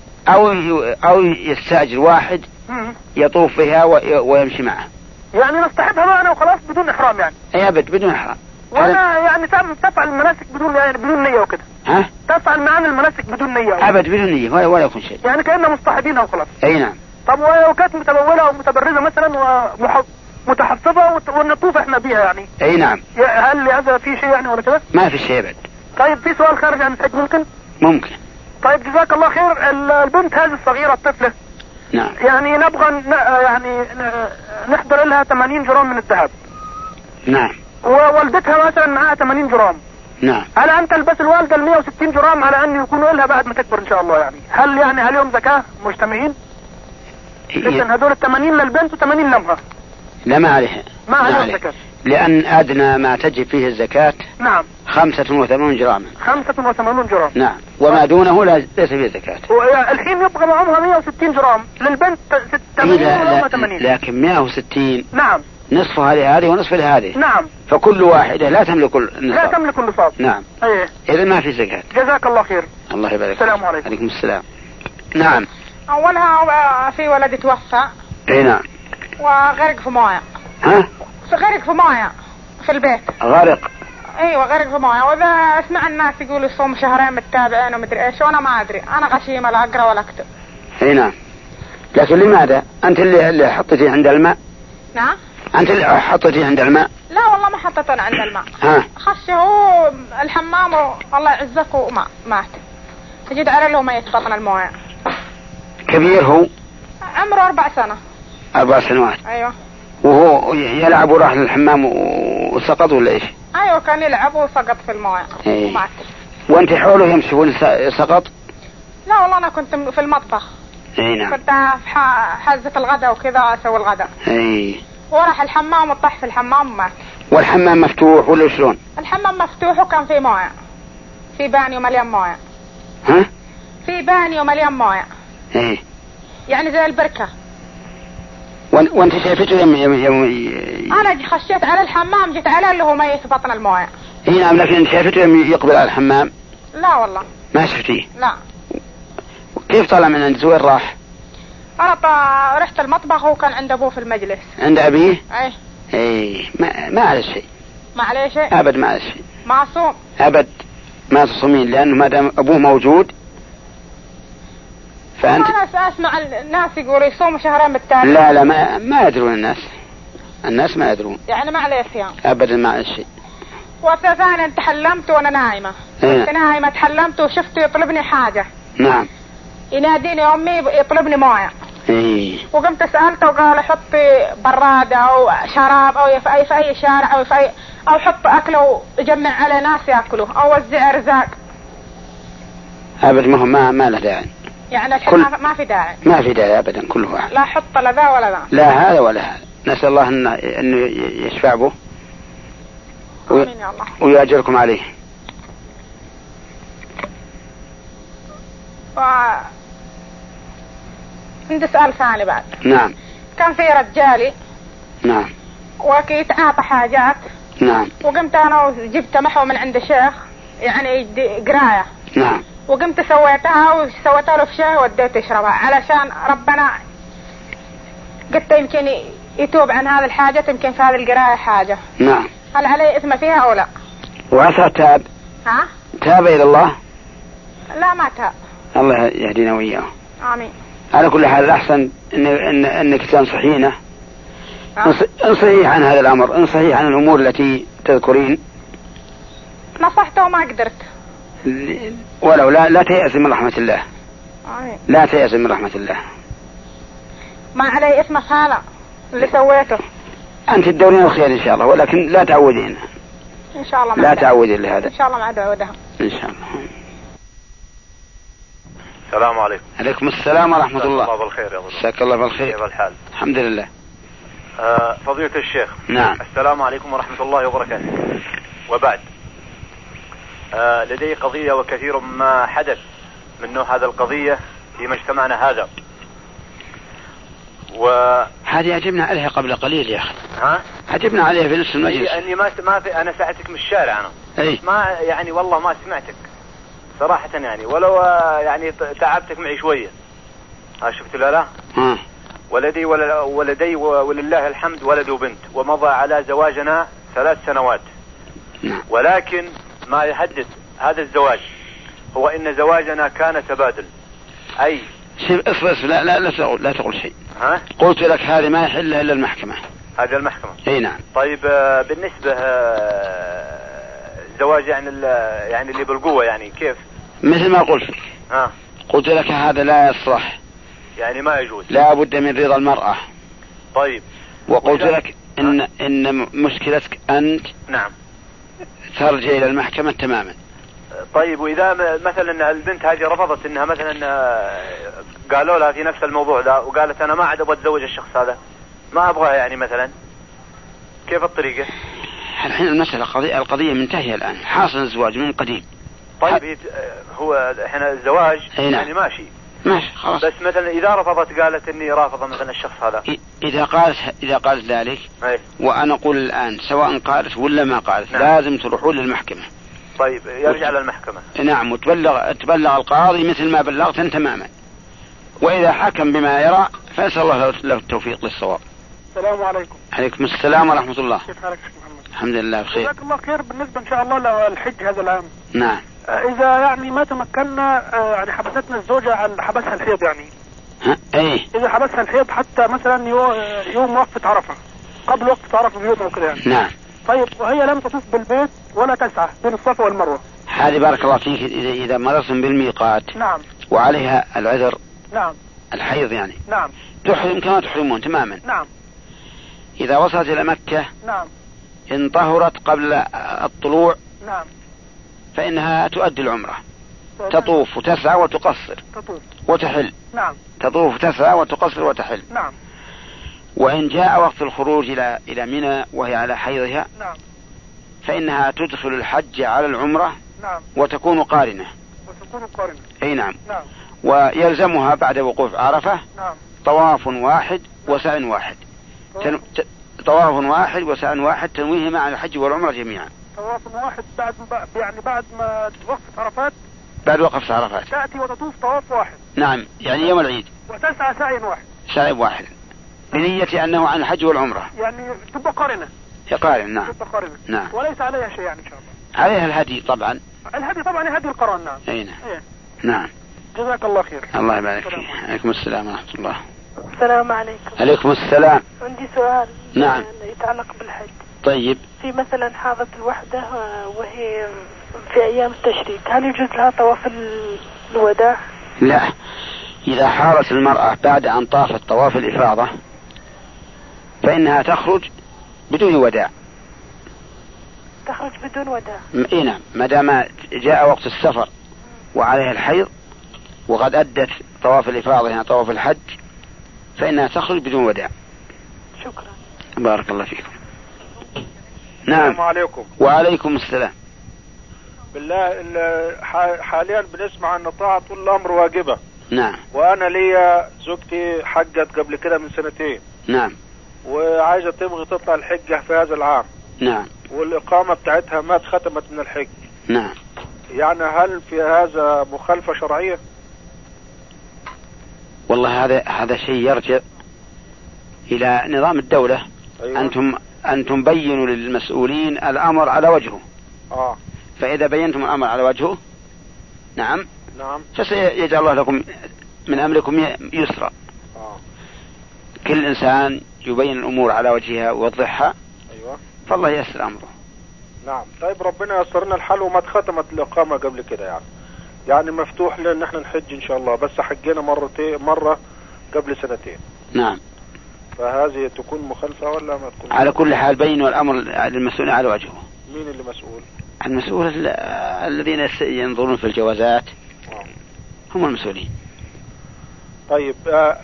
او يستأجر واحد يطوف بها ويمشي معه. يعني نصطحبها معنا وخلاص بدون احرام يعني. اي ابد بدون احرام. وانا يعني تفعل المناسك بدون نية وكده. ها؟ تفعل معنا المناسك بدون نية ابد بدون نية ولا يكون شيء. يعني كأننا مصطحبينها وخلاص. اي نعم. طب ولو كانت متبولة او متبرزة مثلا ومتحفظة ونطوف احنا بيها يعني. اي نعم. هل هذا في شيء يعني ولا كده؟ ما في شيء ابد. طيب في سؤال خارج عن الحج ممكن؟ ممكن. طيب جزاك الله خير. البنت هذه الصغيرة الطفلة. نعم. يعني نبغى يعني نحضر لها 80 جرام من الذهب. نعم. ووالدتها مثلا معها 80 جرام. نعم. هل أن تلبس الوالدة 160 جرام على أن يكونوا لها بعد ما تكبر إن شاء الله يعني؟ هل يعني عليهم زكاة مجتمعين؟ إذن هذول 80 للبنت و80 لمها. لا ما عليها. ما عليها زكاة. لأن أدنى ما تجب فيه الزكاة. نعم. 85 جراما. 85 جرام. نعم. وما دونه ليس فيه زكاة. الحين يبقى معهم 160 جرام للبنت 80. لكن 160. نعم. نصفها لهذه ونصف لهذه. نعم. فكل واحدة لا تملك النصاب. لا تملك النصاب. نعم. ايه. إذا ما في زكاة. جزاك الله خير. الله يبارك. السلام عليكم. عليكم السلام. نعم. أولها في ولد توفى. اي نعم. وغرق في مويه. ها؟ غرق في مويه في البيت. غرق. ايوه غرق في مويه. واذا اسمع الناس يقولوا صوم شهرين متتابعين ومدري ايش، وانا ما ادري، انا غشيمه لا اقرا ولا اكتب. اي نعم. لكن لماذا؟ انت اللي حطيتيه عند الماء؟ نعم. انت اللي حطيتيه عند الماء؟ لا والله ما حطيته عند الماء. ها؟ خشه هو الحمام والله يعزك وما مات. تجد على له ميت بطن المويه. كبير هو؟ عمره 4 سنة. 4 سنوات. ايوه. وهو يلعب وراح للحمام وسقط ولا ايش؟ ايوه كان يلعب وسقط في المويه ومات. وانت حوله يمشون سقط؟ لا والله انا كنت في المطبخ. اي نعم. كنت في حزة الغداء وكذا اسوي الغداء. اي. وراح الحمام وطاح في الحمام ومات. والحمام مفتوح ولا شلون؟ الحمام مفتوح وكان فيه مويه. في بانيو مليان مويه. ها؟ في بانيو مليان مويه. ايه. يعني زي البركة. وانت شايفته انا خشيت على الحمام، جيت على اللي هو ميت بطن المويه. اي نعم. لكن شايفته يقبل على الحمام؟ لا والله. ما شفتيه؟ لا. كيف طلع من عند وين راح؟ انا رحت المطبخ وكان عند ابوه في المجلس. عند ابيه؟ اي. اي ما عليه شيء. ما عليه شيء؟ ابد ما عليه شيء. معصوم. ابد ما تصومين، لانه ما دام ابوه موجود فأنت أنا أسمع الناس يقولوا يصوموا شهرين بالتالي. لا ما يدرون الناس ما يدرون يعني ما عليه صيام أبدا ما عليه شيء. وثانيا تحلمت وأنا نايمة. كنت نايمة تحلمت وشفته يطلبني حاجة. نعم. يناديني أمي يطلبني موية. إيه. وقمت سألته وقال حطي برادة أو شراب أو في أي شارع أو في أي أو حط أكله وجمع على ناس يأكلوا أو وزع رزاق. أبدا ما له داعي. يعني الحين ما في داعي. ما في داعي أبدا كله واحد. لا حط لا ذا ولا ذا. لا هذا ولا هذا. نسأل الله أنه يشفع به. آمين يا الله. ويأجركم عليه. عندي سؤال ثاني بعد. نعم. كان في رجالي. نعم. ويتعاطى حاجات. نعم. وقمت أنا وجبت محو من عند شيخ يعني قراية. نعم. وقمت سويتها وسويتها له في شاي وديته يشربها علشان ربنا قلت يمكن يتوب عن هذه الحاجة يمكن في هذه القراية حاجة. نعم. هل عليه إثم فيها أو لا؟ وعسى تاب. ها؟ تاب إلى الله؟ لا ما تاب. الله يهدينا وإياه. آمين. على كل حال الأحسن إنك تنصحينه. انصحيه عن هذا الأمر، انصحيه عن الأمور التي تذكرين. نصحته وما قدرت. ولو لا تيأس من رحمة الله. آمين. لا تيأس من رحمة الله. ما علي إثم هذا اللي سويته. أنت تدورين الخير إن شاء الله ولكن لا تعودين. إن شاء الله. لا تعودين لهذا. إن شاء الله ما تعودها. إن شاء الله. السلام عليكم. عليكم السلام ورحمة الله. الله بالخير يا أبو. مساك الله بالخير. كيف الحال؟ الحمد لله. فضيلة الشيخ. نعم. السلام عليكم ورحمة الله وبركاته. وبعد لدي قضية وكثير ما حدث من نوع هذا القضية في مجتمعنا هذا. هذه عجبنا عليها قبل قليل يا أخي. ها؟ عجبنا عليها في نفس المجلس. أني ما في أنا ساعتك من الشارع أنا. أي. ما يعني والله ما سمعتك صراحة يعني ولو يعني تعبتك معي شوية. شفت لا. ولدي ولدي ولله الحمد ولد وبنت ومضى على زواجنا 3 سنوات. ولكن ما يحدد هذا الزواج هو ان زواجنا كان تبادل. اي اصبر لا تقول شيء. ها؟ قلت لك هذه ما يحل الا المحكمة. هذه المحكمة. اي نعم. طيب بالنسبة زواج يعني اللي بالقوة يعني كيف؟ مثل ما قلت. قلت لك هذا لا يصلح. يعني ما يجوز. لا بد من رضا المرأة. طيب. وقلت لك ان مشكلتك انت. نعم. ترجع الى المحكمة تماما. طيب واذا مثلا البنت هذه رفضت انها مثلا قالوا لها في نفس الموضوع ده وقالت انا ما عاد ابغى اتزوج الشخص هذا ما ابغاه يعني مثلا كيف الطريقة؟ الحين المسألة القضية منتهية الان حاصل الزواج من قديم. طيب هو الحين الزواج يعني ماشي خلاص. بس مثلا اذا رفضت قالت اني رافضة مثلا الشخص هذا اذا قالت ذلك وانا اقول الان سواء قالت ولا ما قالت. نعم. لازم تروحون للمحكمة. طيب يرجع للمحكمة. نعم وتبلغ القاضي مثل ما بلغت تماما واذا حكم بما يرى فاسال الله له التوفيق للصواب. السلام عليكم. عليكم السلام ورحمة الله. كيف حالك شيخ محمد؟ الحمد لله بخير. جزاك الله خير. بالنسبة ان شاء الله للحج هذا العام. نعم. اذا يعني ما تمكنا يعني حبستنا الزوجة عن حبسها الحيض يعني. ايه. اذا حبسها الحيض حتى مثلا يوم وقفة عرفة قبل وقفة عرفة بيوم وكذا يعني. نعم. طيب وهي لم تطوف بالبيت ولا تسعى بين الصفا والمروة. هذه بارك الله فيك اذا مررتم بالميقات. نعم. وعليها العذر. نعم. الحيض يعني. نعم. تحرم كما تحرمون تماما. نعم. اذا وصلت الى مكة. نعم. ان طهرت قبل الطلوع. نعم. فانها تؤدي العمرة. تطوف وتسعى وتقصر. تطوف وتحل. نعم. تطوف وتسعى وتقصر وتحل. نعم. وإن جاء وقت الخروج إلى منى وهي على حيضها. نعم. فإنها تدخل الحج على العمرة. نعم. وتكون قارنة. أي نعم. نعم. ويلزمها بعد وقوف عرفة. نعم. طواف واحد وسعي واحد. طواف واحد وسعي واحد تنويهما على الحج والعمرة جميعا. طواف واحد بعد ما وقف عرفات. بعد وقف عرفات. تأتي وتطوف طواف واحد. نعم يعني يوم العيد. وتسعى سعي واحد. سعي واحد. بنية أنه عن الحج والعمرة. يعني تبقى قارنة. قارن نعم. تبقى قارنة. نعم. وليس عليها شيء يعني إن شاء الله. عليها الهدي طبعا. الهدي طبعا هدي القران. نعم. أي نعم. نعم. جزاك الله خير. الله يبارك فيك. عليكم السلام ورحمة الله. السلام عليكم. عليكم السلام. عندي سؤال. نعم. يتعلق بالحج. طيب. في مثلا حاضت الوحدة وهي في أيام التشريق، هل يجوز لها طواف الوداع؟ لا، إذا حارت المرأة بعد أن طافت طواف الإفاضة فإنها تخرج بدون وداع. تخرج بدون وداع؟ إيه نعم، ما دام جاء وقت السفر وعليها الحيض وقد أدت طواف الإفاضة يعني طواف الحج فإنها تخرج بدون وداع. شكرا. بارك الله فيكم. نعم. السلام عليكم. وعليكم السلام. بالله حاليا بنسمع أن طاعة الأمر واجبة. نعم. وأنا ليا زوجتي حجت قبل كده من 2 سنين. نعم. وعايزة تبغي تطلع الحجة في هذا العام. نعم. والإقامة بتاعتها ما اتختمت من الحج. نعم. يعني هل في هذا مخالفة شرعية؟ والله هذا شيء يرجع إلى نظام الدولة. أيوة. أنتم بينوا للمسؤولين الأمر على وجهه. فإذا بينتم الأمر على وجهه نعم فسيجعل الله لكم من أمركم يسرا. كل إنسان يبين الأمور على وجهها ويوضحها. أيوة. فالله يسر أمره. نعم. طيب ربنا يسر لنا الحل وما اتختمت الإقامة قبل كده يعني مفتوح لنا احنا نحج إن شاء الله، بس حجينا مرة قبل 2 سنين. نعم. فهذه تكون مخالفة ولا ما تكون؟ على كل حال بينوا الأمر للمسؤولين على وجهه. مين اللي مسؤول؟ المسؤول الذين ينظرون في الجوازات هم المسؤولين. طيب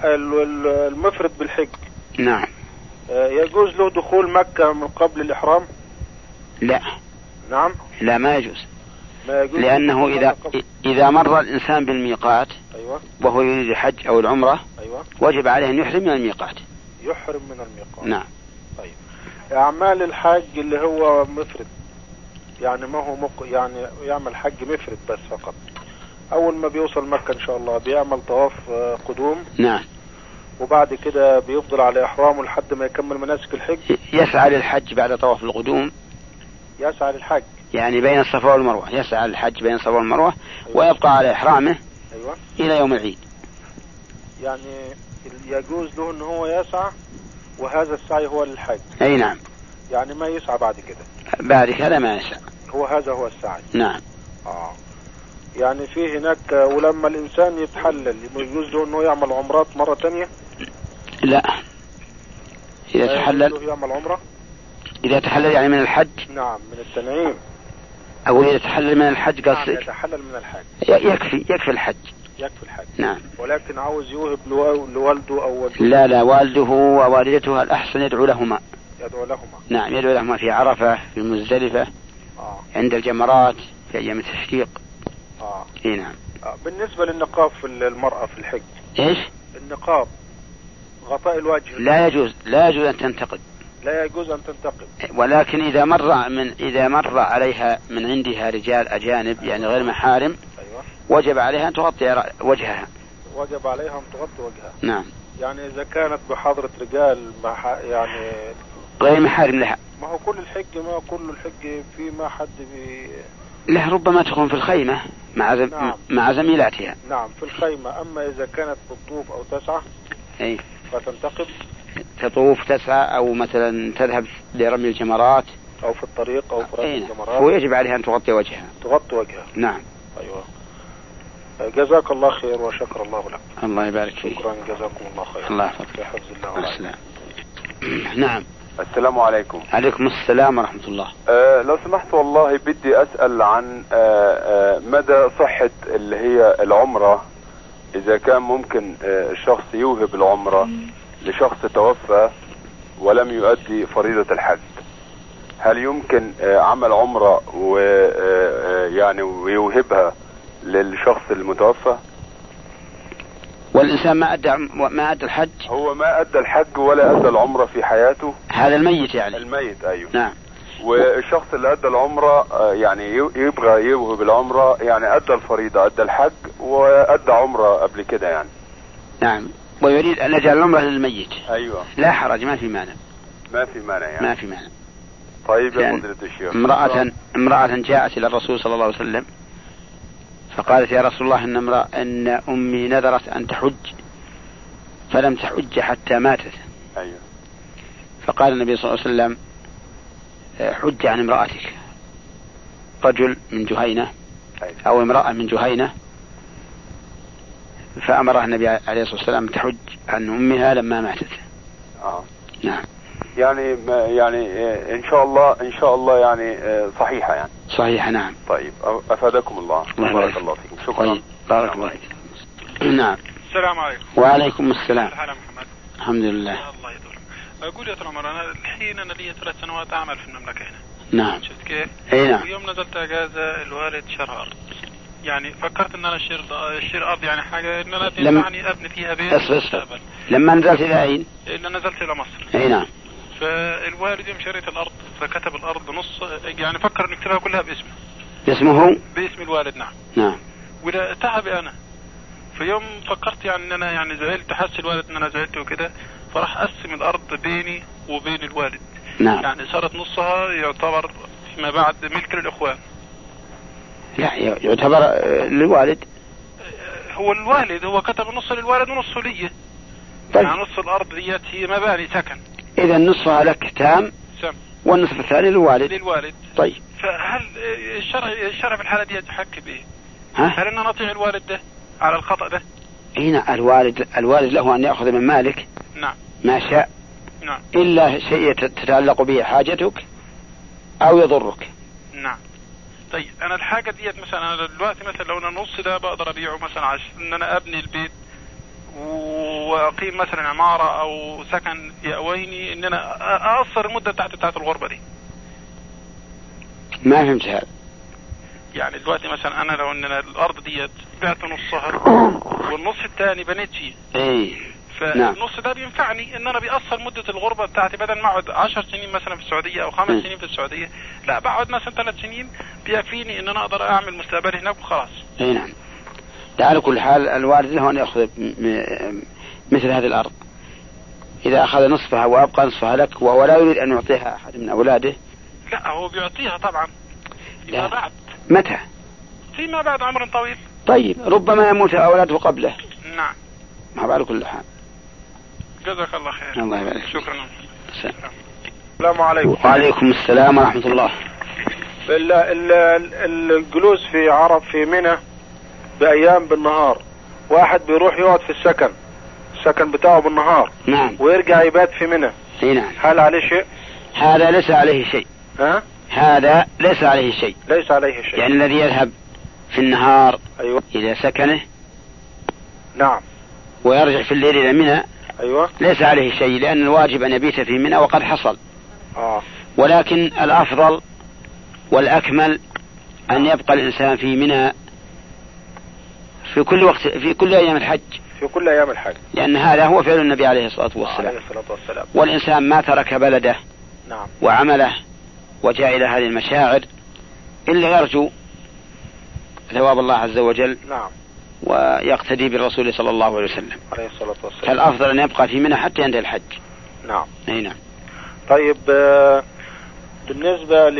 المفرد بالحج. نعم. يجوز له دخول مكة من قبل الإحرام؟ لا. نعم. لا ما يجوز. ما يجوز لأنه إذا مر الإنسان بالميقات. أيوة. وهو يريد الحج أو العمرة. أيوة. وجب عليه أن يحرم من الميقات. يحرم من الميقات. نعم. طيب أعمال الحج اللي هو مفرد يعني ما هو يعني يعمل حج مفرد بس فقط، أول ما بيوصل مكة إن شاء الله بيعمل طواف قدوم. نعم. وبعد كده بيفضل على إحرامه لحد ما يكمل مناسك الحج. يسعى للحج بعد طواف القدوم. يسعى للحج يعني بين الصفا والمروة، يسعى للحج بين الصفا والمروة. أيوة. ويبقى على إحرامه. أيوة. إلى يوم العيد. يعني يجوز له إن هو يسعى وهذا السعي هو للحج. أي نعم. يعني ما يسعى بعد كده. بعد كده ما يسعى. هذا هو السعي. نعم. يعني في هناك ولما الإنسان يتحلل يجوز له إنه يعمل عمرات مرة تانية؟ لا. إذا تحلل يعمل عمرة؟ إذا تحلل يعني من الحج. نعم من التنعيم. أو إذا تحلل من الحج قصدك؟ نعم يتحلل من الحج. يكفي الحج. يكفي الحج. نعم. ولكن عاوز يوهب لوالده أو والده. لا والده ووالدته الأحسن يدعو لهما. نعم يدعو لهما في عرفة في مزدلفة. عند الجمرات في أيام التشريق. إيه نعم. بالنسبة للنقاب في المرأة في الحج. إيش؟ النقاب غطاء الوجه. لا يجوز أن تنتقد. لا يجوز أن تنتقد. ولكن إذا مر عليها من عندها رجال أجانب يعني غير محارم. أيوة. وجب عليها أن تغطي وجهها. وجب عليها أن تغطي وجهها. نعم. يعني إذا كانت بحضرة رجال يعني غير محارم لها. ما هو كل الحج في ما حد له ربما تكون في الخيمة مع زميلاتها. نعم في الخيمة. أما إذا كانت تطوف أو تسعى أي فتنتقب. تطوف تسعى أو مثلا تذهب لرمي الجمرات أو في الطريق أو في رمي الجمرات. ويجب عليها أن تغطي وجهها. نعم. أيوة. جزاك الله خير وشكر الله لك. الله يبارك فيك. شكرا جزاكم الله خير. الله يحفظك. حفظ الله. السلام. نعم. السلام عليكم. عليكم السلام ورحمة الله. لو سمحت والله بدي أسأل عن مدى صحة اللي هي العمرة، إذا كان ممكن الشخص يوهب العمرة لشخص توفى ولم يؤدي فريضة الحج، هل يمكن عمل عمرة ويعني ويوهبها للشخص المتوفى؟ والإنسان ما أدى الحج. هو ما أدى الحج ولا أدى العمرة في حياته. هذا الميت يعني. الميت أيوه. نعم. والشخص اللي أدى العمرة يعني يبغى يوهب العمرة، يعني أدى الفريضة أدى الحج وأدى عمرة قبل كده يعني. نعم. ويريد أن يجعل العمرة للميت. أيوه. لا حرج ما في مانع. ما في مانع يعني. ما في مانع. طيب يا فضيلة الشيخ. امرأة جاءت إلى الرسول صلى الله عليه وسلم فقالت يا رسول الله إن أمي نذرت أن تحج فلم تحج حتى ماتت. أيوة. فقال النبي صلى الله عليه وسلم حج عن امرأتك، رجل من جهينة أو امرأة من جهينة، فأمرها النبي عليه الصلاة والسلام تحج عن أمها لما ماتت. نعم. يعني إن شاء الله يعني صحيحة يعني. صحيحة نعم. طيب أفادكم الله. بارك الله فيكم. شكرا. طيب. بارك الله فيكم. نعم. السلام عليكم. وعليكم السلام. الحالة محمد. الحمد لله. الله يدورك. أقول يا طال عمر أنا الحين لي 3 سنوات أعمل في المملكة هنا. نعم. شفت كيف؟ أي نعم. ويوم نزلت أجازة الوالد شرى أرض. يعني فكرت إن أنا أشتري أرض يعني حاجة إن أنا تنفعني أبني فيها بيت. أصبر. لما نزلت إلى أين؟ نزلت إلى مصر. أي نعم. فالوالد يوم شريت الأرض فكتب الأرض نص، يعني فكر إن يكتبها كلها باسمه. باسمه؟ باسم الوالد نعم. نعم. ولا تعبي أنا. في يوم فكرت يعني إن أنا يعني زعلت، حس الوالد إن أنا زعلت وكده، فراح أقسم الأرض بيني وبين الوالد. نعم. يعني صارت نصها يعتبر فيما بعد ملك للإخوان. لا يعتبر للوالد. هو الوالد هو كتب نص للوالد ونصه لي. طيب. يعني نص الأرض ديت هي مباني سكن. إذا نصفها لك تام والنصف الثاني للوالد. طيب. فهل الشرع في الحالة دي يتحكم بإيه؟ ها؟ هل أننا نطيع الوالد ده على الخطأ ده؟ هنا الوالد له أن يأخذ من مالك نعم ما شاء. نعم. إلا شيء تتعلق به حاجتك أو يضرك. نعم. طيب أنا الحاجة ديت مثلا أنا دلوقتي مثلا لو أنا النص ده بقدر أبيعه مثلا عشان إن أنا أبني البيت وأقيم مثلا عمارة أو سكن يأويني إن أنا أقصر المدة بتاعت الغربة دي. ما فهمت هذا. يعني دلوقتي مثلا أنا لو إن الأرض ديت بعت نصها والنص الثاني بنيت فيه. إيه. فالنص ده بينفعني ان انا بيأثر مدة الغربة بتاعتي، بدل ما اقعد 10 سنين مثلا في السعودية او 5 سنين في السعودية، لا بقعد مثلا 3 سنين بيكفيني ان انا اقدر اعمل مستقبلي هناك وخلاص. اي نعم. على كل حال الوالد له ان ياخذ مثل هذه الارض. اذا اخذ نصفها وابقى نصفها لك وهو لا يريد ان يعطيها احد من اولاده. لا هو بيعطيها طبعا. فيما بعد. متى؟ فيما بعد عمر طويل. طيب ربما يموت اولاده قبله. نعم. ما على كل حال. جزاك الله خير. الله يبارك. شكرا. السلام عليكم. وعليكم السلام ورحمة الله. الجلوس في عرب في منى بأيام بالنهار، واحد بيروح يقعد في السكن بتاعه بالنهار. نعم. ويرجع يبات في منى. نعم. هل عليه شيء؟ هذا ليس عليه شيء. ها؟ هذا ليس عليه شيء. ليس عليه شيء. يعني الذي يذهب في النهار أيوة. إلى سكنه. نعم. ويرجع في الليل إلى منى. أيوة. ليس عليه شيء لأن الواجب أن يبيت في منى وقد حصل. ولكن الأفضل والأكمل أن يبقى الإنسان في منى في كل وقت، في كل أيام الحج. في كل أيام الحج. لأن هذا هو فعل النبي عليه الصلاة والسلام. والإنسان ما ترك بلده. نعم. وعمله وجاء إلى هذه المشاعر إلا يرجو ثواب الله عز وجل. نعم. ويقتدي بالرسول صلى الله عليه وسلم عليه الصلاة والسلام. فالأفضل أن يبقى في منى حتى ينتهي الحج. نعم. أي نعم. طيب بالنسبة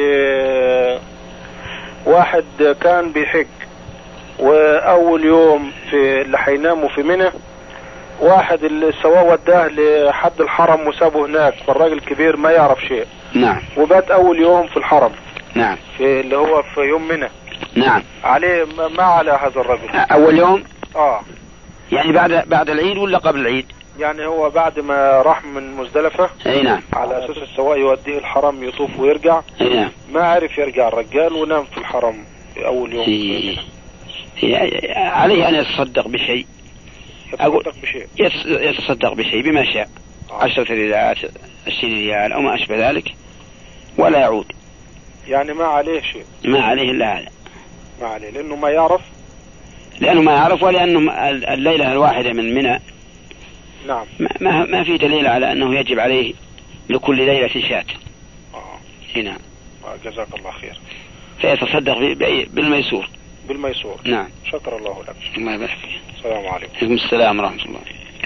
لواحد كان بيحج وأول يوم في اللي حيناموا في منى، واحد اللي سواه وداه لحد الحرم وسابه هناك، فالراجل كبير ما يعرف شيء. نعم. وبات أول يوم في الحرم. نعم. في اللي هو في يوم منى. نعم. عليه ما على هذا الرجل؟ أول يوم. يعني بعد العيد ولا قبل العيد؟ يعني هو بعد ما راح من مزدلفة. اي نعم. على اساس السواق يوديه الحرم يطوف ويرجع. اي نعم. ما عرف يرجع الرجال ونام في الحرم في اول يوم. عليه ان يتصدق بشيء. يتصدق بشيء بما شاء. 10 ريالات 20 ريال او ما اشبه ذلك ولا يعود. يعني ما عليه شيء. ما عليه الا هذا. ما عليه لانه ما يعرف. ولانه الليلة الواحدة من منى. نعم. ما في دليل على أنه يجب عليه لكل ليلة شاة. هنا. جزاك الله خير. فيتصدق بالميسور. بالميسور. نعم. شكر الله لك. الله يبارك. السلام عليكم. وعليكم السلام ورحمة الله.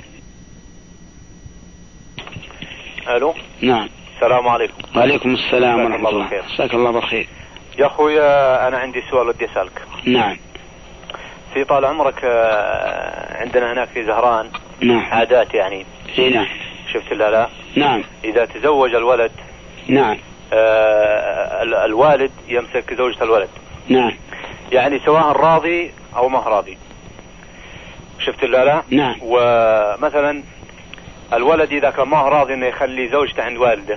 ألو. نعم. السلام عليكم. وعليكم السلام ورحمة الله. جزاك الله بالخير. يا أخويا أنا عندي سؤال ودي أسألك. نعم. في طال عمرك عندنا هناك في زهران عادات يعني. نعم. شفت لا؟ نعم. إذا تزوج الولد نعم الوالد يمسك زوجة الولد. نعم. يعني سواء راضي أو ما راضي. شفت لا؟ نعم. ومثلا الولد إذا كان ما راضي إنه يخلي زوجته عند والده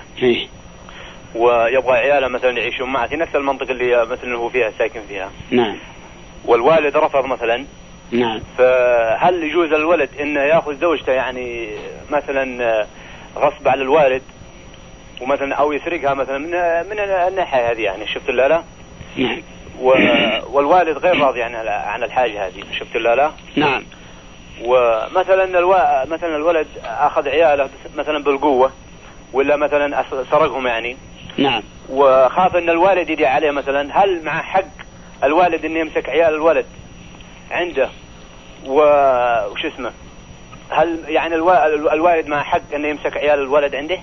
ويبغى عياله مثلا يعيشون معه في نفس المنطقة اللي مثلا هو فيها ساكن فيها. نعم. والوالد رفض مثلا. نعم. فهل يجوز الولد إنه يأخذ زوجته يعني مثلا غصب على الوالد ومثلا أو يسرقها مثلا من الناحية هذه يعني. شفت لا؟ نعم. والوالد غير راضي عن الحاجة هذه. شفت لا؟ نعم. ومثلا مثلا الولد أخذ عياله مثلا بالقوة ولا مثلا سرقهم يعني. نعم. وخاف ان الوالد يدي عليه مثلا. هل مع حق الوالد انه يمسك عيال الولد عنده وش اسمه؟ هل يعني الوالد مع حق انه يمسك عيال الولد عنده؟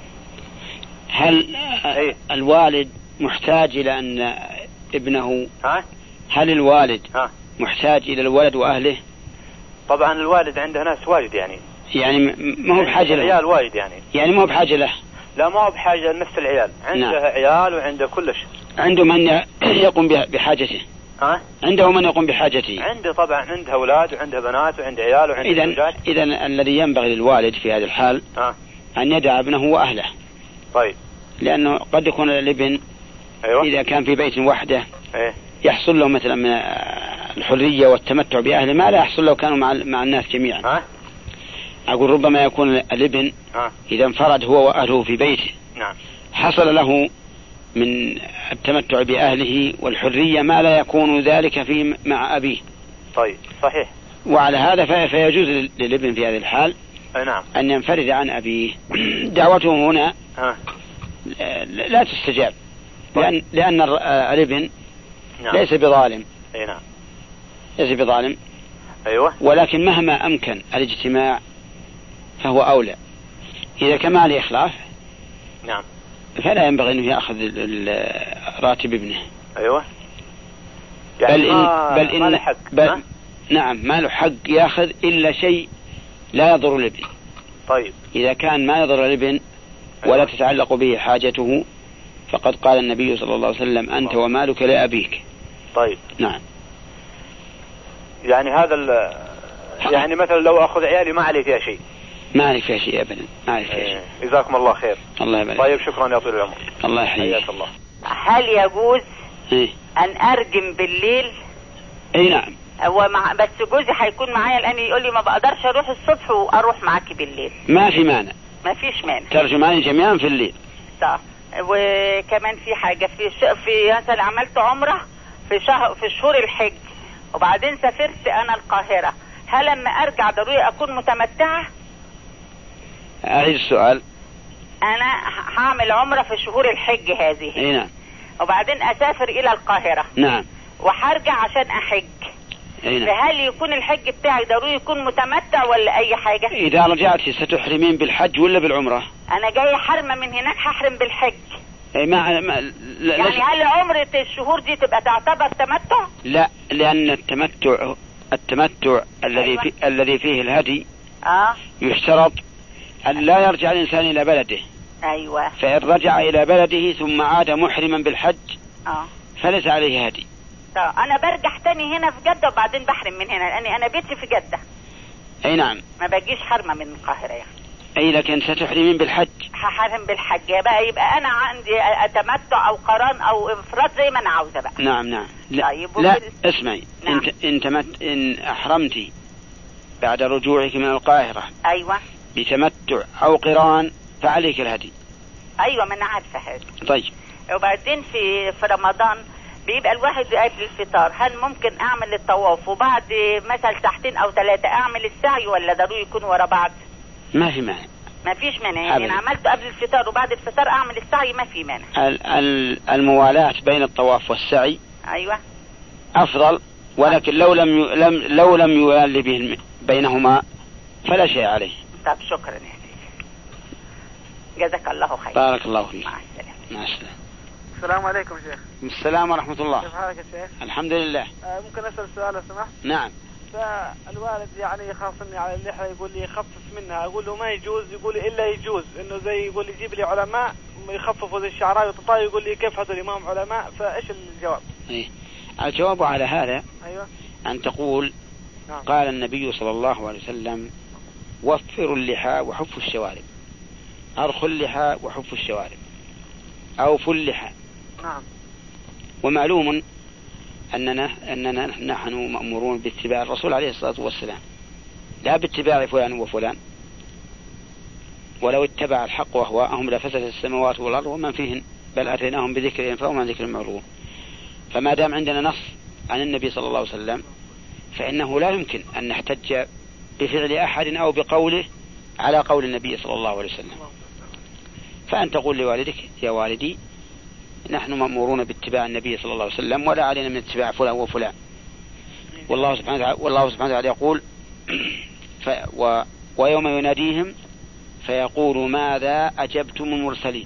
هل الوالد محتاج الى ان ابنه هل الوالد محتاج الى الولد واهله؟ طبعا الوالد عنده ناس واجد يعني ما هو بحاجه له. عيال وايد يعني ما هو بحاجه له. لا ما هو بحاجة لنفس العيال. عنده عيال وعنده كل شيء. عنده من يقوم بحاجته. عنده من يقوم بحاجته. عنده طبعا عنده أولاد وعنده بنات وعنده عيال وعنده زوجات. إذن الذي ينبغي للوالد في هذا الحال أن يدع ابنه وأهله. طيب. لأنه قد يكون الابن إذا كان في بيت وحده يحصل له مثلا من الحرية والتمتع بأهله ما لا يحصل له كانوا مع الناس جميعا. أقول ربما يكون الابن إذا انفرد هو وأهله في بيته حصل له من التمتع بأهله والحرية ما لا يكون ذلك فيه مع أبيه. طيب صحيح. وعلى هذا فيجوز للابن في هذه الحال أن ينفرد عن أبيه. دعوته هنا لا تستجاب لأن الابن ليس بظالم. ليس بظالم. ولكن مهما أمكن الاجتماع فهو أولى. إذا كمال إخلاف فلا ينبغي أنه يأخذ راتب ابنه. يعني نعم ما له حق يأخذ إلا شيء لا يضر الابن. طيب. إذا كان ما يضر الابن ولا تتعلق به حاجته فقد قال النبي صلى الله عليه وسلم أنت ومالك لأبيك. طيب. نعم. يعني هذا يعني مثلا لو أخذ عيالي ما عليه فيها شيء. ما عليه فيها شيء أبدا. ما عليه فيها شيء. جزاكم الله خير. الله يبارك. طيب شكرا يا طويل العمر. الله يحييك. حياك الله. هل يجوز أن أرجم بالليل؟ أي نعم. بس جوزي هيكون معايا لأن يقول لي ما بقدرش أروح الصبح وأروح معاكي بالليل. ما في مانع. ما فيش مانع. ترجماني جميعا في الليل. صح. وكمان في حاجة في مثلا عملت عمرة في شهور الحج وبعدين سافرت أنا القاهرة. هل لما أرجع ضروري أكون متمتعة؟ أعيد السؤال. أنا هعمل عمرة في شهور الحج هذه. نعم. وبعدين أسافر إلى القاهرة. نعم. وهرجع عشان أحج. نعم. فهل يكون الحج بتاعي ضروري يكون متمتع ولا أي حاجة؟ إذا رجعت ستحرمين بالحج ولا بالعمرة؟ أنا جاي حرمة من هناك هحرم بالحج. يعني هل عمرة الشهور دي تبقى تعتبر تمتع؟ لا لأن التمتع الذي فيه الهدي يشترط أن لا يرجع الإنسان إلى بلده. أيوة. فإن رجع إلى بلده ثم عاد محرما بالحج فليس عليه هدي. أنا برجع تاني هنا في جدة وبعدين بحرم من هنا لأني أنا بيتي في جدة. أي نعم. ما بجيش حرمة من القاهرة يعني. أي لكن ستحرمين بالحج. هحرم بالحج يبقى أنا عندي تمتع أو قران أو انفراد زي ما أنا عاوزة بقى. نعم نعم. لا اسمعي. نعم. إن أحرمتي بعد رجوعك من القاهرة. أيوة. بتمتع أو قران فعليك الهدي. أيوة ما أنا عارفة هذا. طيب. وبعدين في رمضان بيبقى الواحد قبل الفطار هل ممكن أعمل الطواف وبعد مثلا ساعتين أو 3 أعمل السعي ولا ضروري يكون ورا بعض؟ ما في مانع. ما فيش مانع يعني أنا عملته قبل الفطار وبعد الفطار أعمل السعي ما في مانع. الموالاة بين الطواف والسعي أيوة أفضل ولكن لو لم يوالي بينهما فلا شيء عليه. طب شكرا جزاك الله خير. بارك الله فيك. مع السلامة. مع السلامة. السلام عليكم شيخ. السلام ورحمة الله. كيف حالك يا شيخ؟ الحمد لله. ممكن أسأل سؤال لو سمحت؟ نعم. فالوالد يعني يخاصمني على اللحية، يقول لي خفف منها، أقول له ما يجوز، يقول لي إلا يجوز، إنه زي يقول لي يجيب لي علماء يخففوا ذي الشعراء والتطاي، يقول لي كيف هذول ما هم علماء؟ فإيش الجواب؟ الجواب على هذا أيوة. أن تقول قال النبي صلى الله عليه وسلم وفروا اللحى وحفوا الشوارب، أرخوا اللحى وحفوا الشوارب، أوفوا اللحى. نعم. ومعلوم أننا نحن مأمورون باتباع الرسول عليه الصلاة والسلام، لا باتباع فلان وفلان. ولو اتبع الحق وأهواءهم لفسدت السماوات والأرض ومن فيهن، بل أتيناهم بذكرهم فهم عن ذكر معرضون. فما دام عندنا نص عن النبي صلى الله عليه وسلم فإنه لا يمكن أن نحتج بفعل أحد أو بقوله على قول النبي صلى الله عليه وسلم. فأنت تقول لوالدك يا والدي نحن مأمورون باتباع النبي صلى الله عليه وسلم ولا علينا من اتباع فلان وفلان. والله سبحانه وتعالى يقول ويوم يناديهم فيقول ماذا أجبتم المرسلين،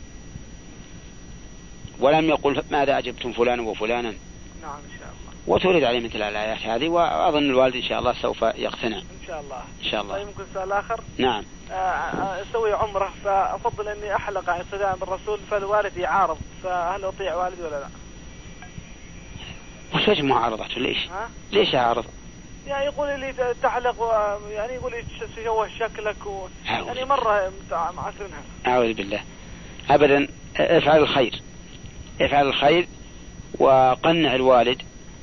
ولم يقل ماذا أجبتم فلان وفلانا. نعم إن شاء الله. وتريد عليه مثل الآيات هذه، وأظن الوالد إن شاء الله سوف يقتنع إن شاء الله. إن شاء الله. طيب ممكن سؤال آخر؟ نعم. أسوي عمرة فأفضل أني أحلق اقتداء بالرسول، فالوالد يعارض، فهل أطيع والدي ولا لا؟ وش وجه معارضته؟ ليش يعارض؟ يعني يقول لي تحلق يعني يقول لي تشوه شكلك يعني مرة معسرنها. أعوذ بالله. أبدا، افعل الخير، افعل الخير وقنع الوالد.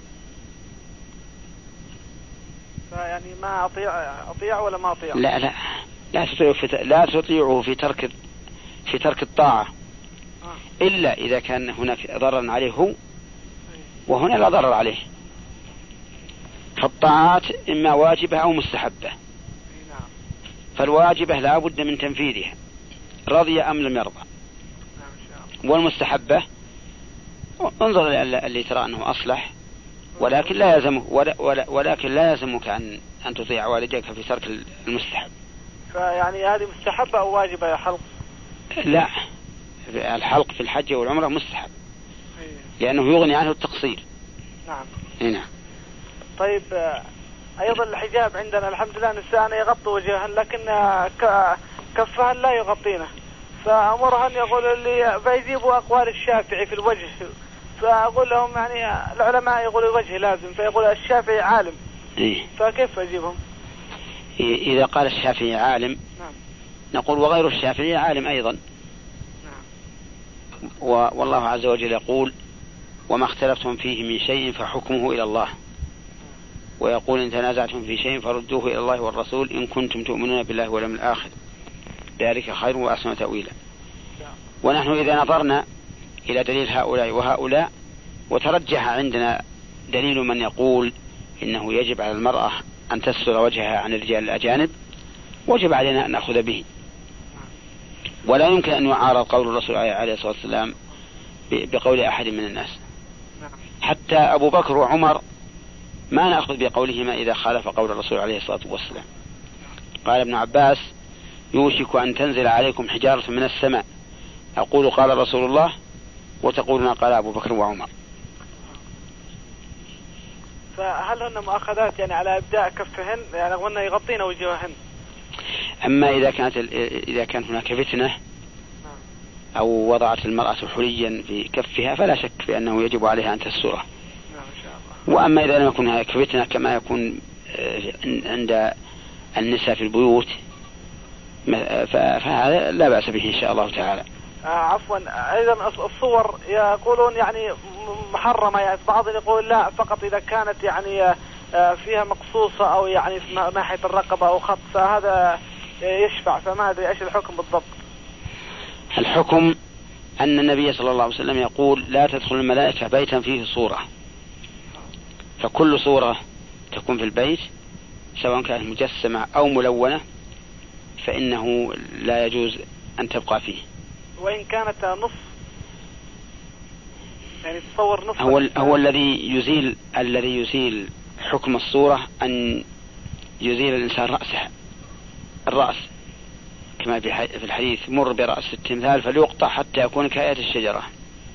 يعني ما أطيع ولا ما أطيع؟ لا تطيعه في ترك الطاعة إلا إذا كان هناك ضرر عليه هو، وهنا لا ضرر عليه. فالطاعات إما واجبة أو مستحبة، فالواجبة لا بد من تنفيذها رضي أم لم يرضى، والمستحبة انظر اللي ترى أنه أصلح، ولكن لا يلزمك أن تطيع والديك في ترك المستحب. فيعني هذه مستحبة أو واجبة يا حلق؟ لا، الحلق في الحج والعمرة مستحب لأنه يغني عنه التقصير. نعم. نعم. طيب أيضا الحجاب عندنا الحمد لله نساءنا يغطوا وجههن، لكن كفهن لا يغطينه، فأمرهن يقول لي فيجيبوا أقوال الشافعي في الوجه، فأقول لهم يعني العلماء يقولوا الوجه لازم، فيقول الشافعي عالم. فكيف أجيبهم؟ إذا قال الشافعي عالم نعم. نقول وغير الشافعي عالم أيضا. نعم. والله عز وجل يقول وما اختلفتم فيه من شيء فحكمه إلى الله، ويقول إن تنازعتم في شيء فردوه إلى الله والرسول إن كنتم تؤمنون بالله واليوم الآخر ذلك خير وأحسن تأويلا. ونحن إذا نظرنا إلى دليل هؤلاء وهؤلاء وترجح عندنا دليل من يقول إنه يجب على المرأة أن تستر وجهها عن الرجال الأجانب، وجب علينا أن نأخذ به، ولا يمكن أن يعارض قول الرسول عليه الصلاة والسلام بقول أحد من الناس. حتى أبو بكر وعمر ما نأخذ بقولهما إذا خالف قول الرسول عليه الصلاة والسلام. قال ابن عباس يوشك أن تنزل عليكم حجارة من السماء أقول قال رسول الله وتقولون قال أبو بكر وعمر. فهل هن مؤاخذات يعني على إبداء كفهن يعني قلنا يغطين وجوههن؟ أما إذا كان هناك فتنة أو وضعت المرأة حليا في كفها فلا شك في أنه يجب عليها أن تستره. وأما إذا لم يكن هناك فتنة كما يكون عند النساء في البيوت فهذا لا بأس به إن شاء الله تعالى. عفوا، أيضا الصور يقولون يعني محرمة، يعني بعض يقول لا فقط إذا كانت يعني فيها مقصوصة أو يعني في ناحية الرقبة أو خط، فهذا يشفع، فما أدري إيش الحكم بالضبط. الحكم أن النبي صلى الله عليه وسلم يقول لا تدخل الملائكة بيتا فيه صورة، فكل صورة تكون في البيت سواء كانت مجسمة أو ملونة فإنه لا يجوز أن تبقى فيه. وإن كانت نص يعني تصور نص هو الذي يزيل حكم الصورة أن يزيل الإنسان الرأس كما في الحديث مر برأس التمثال فليقطع حتى يكون كآية الشجرة،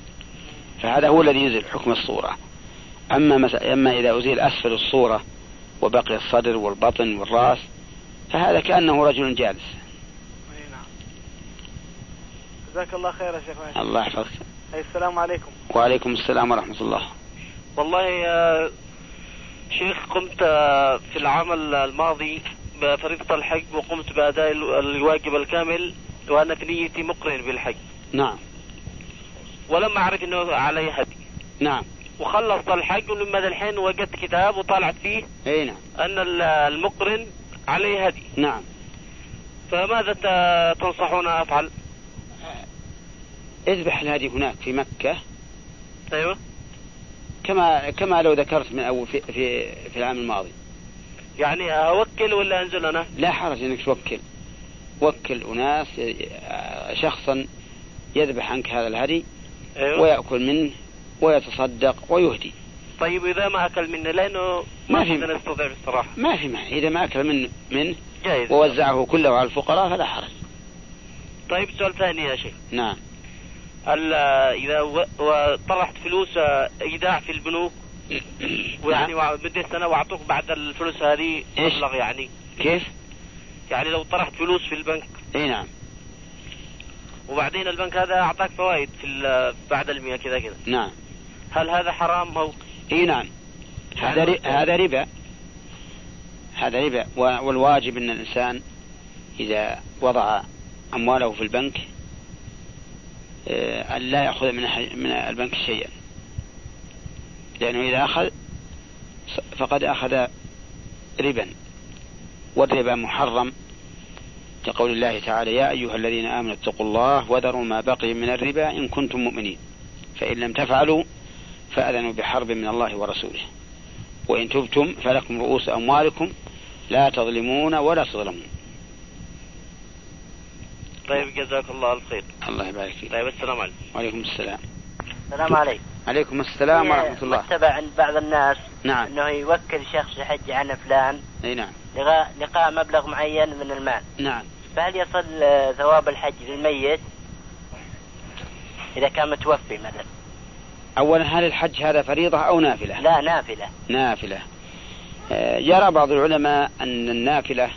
فهذا هو الذي يزيل حكم الصورة. أما إذا أزيل أسفل الصورة وبقي الصدر والبطن والرأس، فهذا كأنه رجل جالس. جزاك الله خير يا شيخ. الله يحفظك. السلام عليكم. وعليكم السلام ورحمة الله. والله يا شيخ قمت في العام الماضي بفريضة الحج وقمت بأداء الواجب الكامل وأنا في نيتي مقرن بالحج. نعم. ولم أعرف أنه علي هدي. نعم. وخلصت الحج ولما الحين وجدت كتاب وطالعت فيه نعم. أن المقرن عليه هدي. نعم. فماذا تنصحون أفعل؟ اذبح الهدي هناك في مكة. أيوة. كما لو ذكرت من أول في العام الماضي. يعني أوكل ولا أنزل أنا؟ لا حرج إنك توكل. وكل أناس شخصا يذبح عنك هذا الهدي. أيوة. ويأكل منه ويتصدق ويهدي. طيب إذا ما أكل منه لأنه ما في نستطيع بالصراحة. ما في معنى إذا ما أكل منه جائز. ووزعه كله على الفقراء فلا حرج. طيب سؤال ثاني يا شيخ. نعم. إذا طرحت فلوس إيداع في البنوك ويعني بدي سنة وأعطوك بعد الفلوس هذه مبلغ يعني. كيف؟ يعني لو طرحت فلوس في البنك. نعم. وبعدين البنك هذا أعطاك فوائد بعد المياه كذا. نعم. هل هذا حرام أو؟ نعم. هذا ربا. هذا ربا. والواجب أن الإنسان إذا وضع أمواله في البنك أن لا يأخذ من البنك شيئا، لأنه إذا أخذ فقد أخذ ربا، والربا محرم كقول الله تعالى: يا أيها الذين آمنوا اتقوا الله وذروا ما بقي من الربا إن كنتم مؤمنين، فإن لم تفعلوا فأذنوا بحرب من الله ورسوله، وإن تبتم فلكم رؤوس أموالكم لا تظلمون ولا تظلمون. طيب جزاك الله الخير. الله يبارك فيك. طيب السلام عليكم. وعليكم السلام. السلام عليكم. عليكم السلام ورحمة الله. متبع عند بعض الناس. نعم. انه يوكل شخص يحج عن فلان. اي نعم. لقاء مبلغ معين من المال. نعم. فهل يصل ثواب الحج للميت اذا كان متوفي مثلا؟ اولا هل الحج هذا فريضة او نافلة؟ لا نافلة. نافلة. يرى بعض العلماء ان النافلة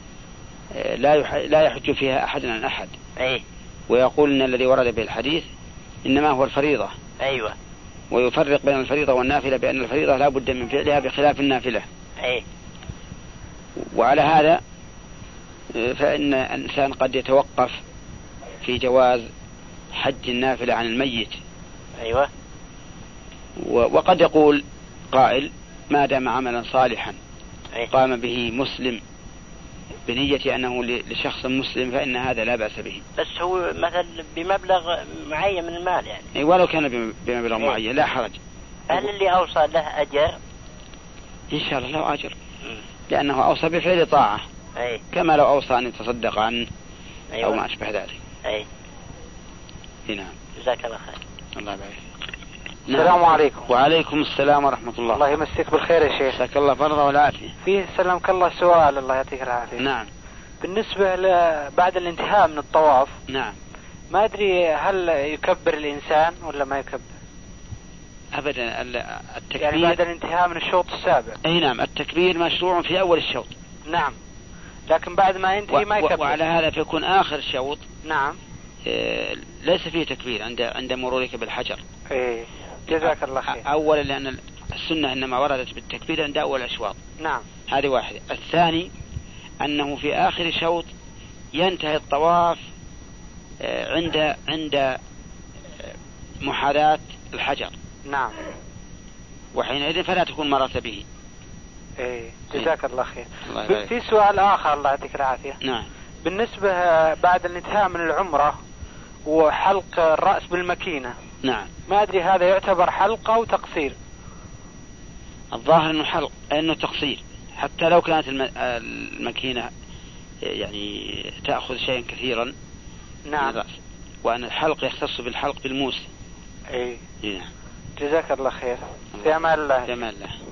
لا يحج فيها احد عن احد. اي. ويقول ان الذي ورد به الحديث انما هو الفريضة. ايوه. ويفرق بين الفريضة والنافلة بأن الفريضة لا بد من فعلها بخلاف النافلة. أي. وعلى هذا فإن الإنسان قد يتوقف في جواز حج النافلة عن الميت. أيوة. وقد يقول قائل: ما دام عملا صالحا أي. قام به مسلم بنية أنه لشخص مسلم فإن هذا لا بأس به. بس هو مثلا بمبلغ معين من المال يعني. ولو كان بمبلغ معين لا حرج. هل اللي أوصى له أجر؟ إن شاء الله له أجر، لأنه أوصى بفعل طاعة. أي. كما لو أوصى أن يتصدق عنه. أيوة. أو ما أشبه ذلك. أي. نعم. جزاك الله خير. الله يبارك. السلام عليكم. وعليكم السلام ورحمة الله. الله يمسك بالخير يا شيخ. جزاك الله فرضا والعافية. فيه سلمك الله سؤال، الله يعطيك العافية. نعم. بالنسبة بعد الانتهاء من الطواف. نعم. ما أدري هل يكبر الإنسان ولا ما يكبر؟ أبدا. التكبير يعني بعد الانتهاء من الشوط السابع. أي نعم، التكبير مشروع في أول الشوط. نعم. لكن بعد ما ينتهي ما يكبر. وعلى هذا فيكون آخر الشوط. نعم. ليس فيه تكبير عند مرورك بالحجر. إيه. جزاك الله خير. أولا لأن السنة إنما وردت بالتكبير عند أول الأشواط. نعم. هذه واحدة. الثاني أنه في آخر الشوط ينتهي الطواف عند محاذاة الحجر. نعم. وحينئذ فلا تكون مرت به. إيه. جزاك الله خير. الله في سؤال آخر الله يعطيك العافية. نعم. بالنسبة بعد الانتهاء من العمرة وحلق الرأس بالمكينة. نعم. ما أدري هذا يعتبر حلق أو تقصير؟ الظاهر أنه حلق، أنه تقصير، حتى لو كانت المكينة يعني تأخذ شيئا كثيرا. نعم. وأن الحلق يختص بالحلق بالموس. إيه. نعم. جزاك الله خير. في أمان الله. في أمان الله.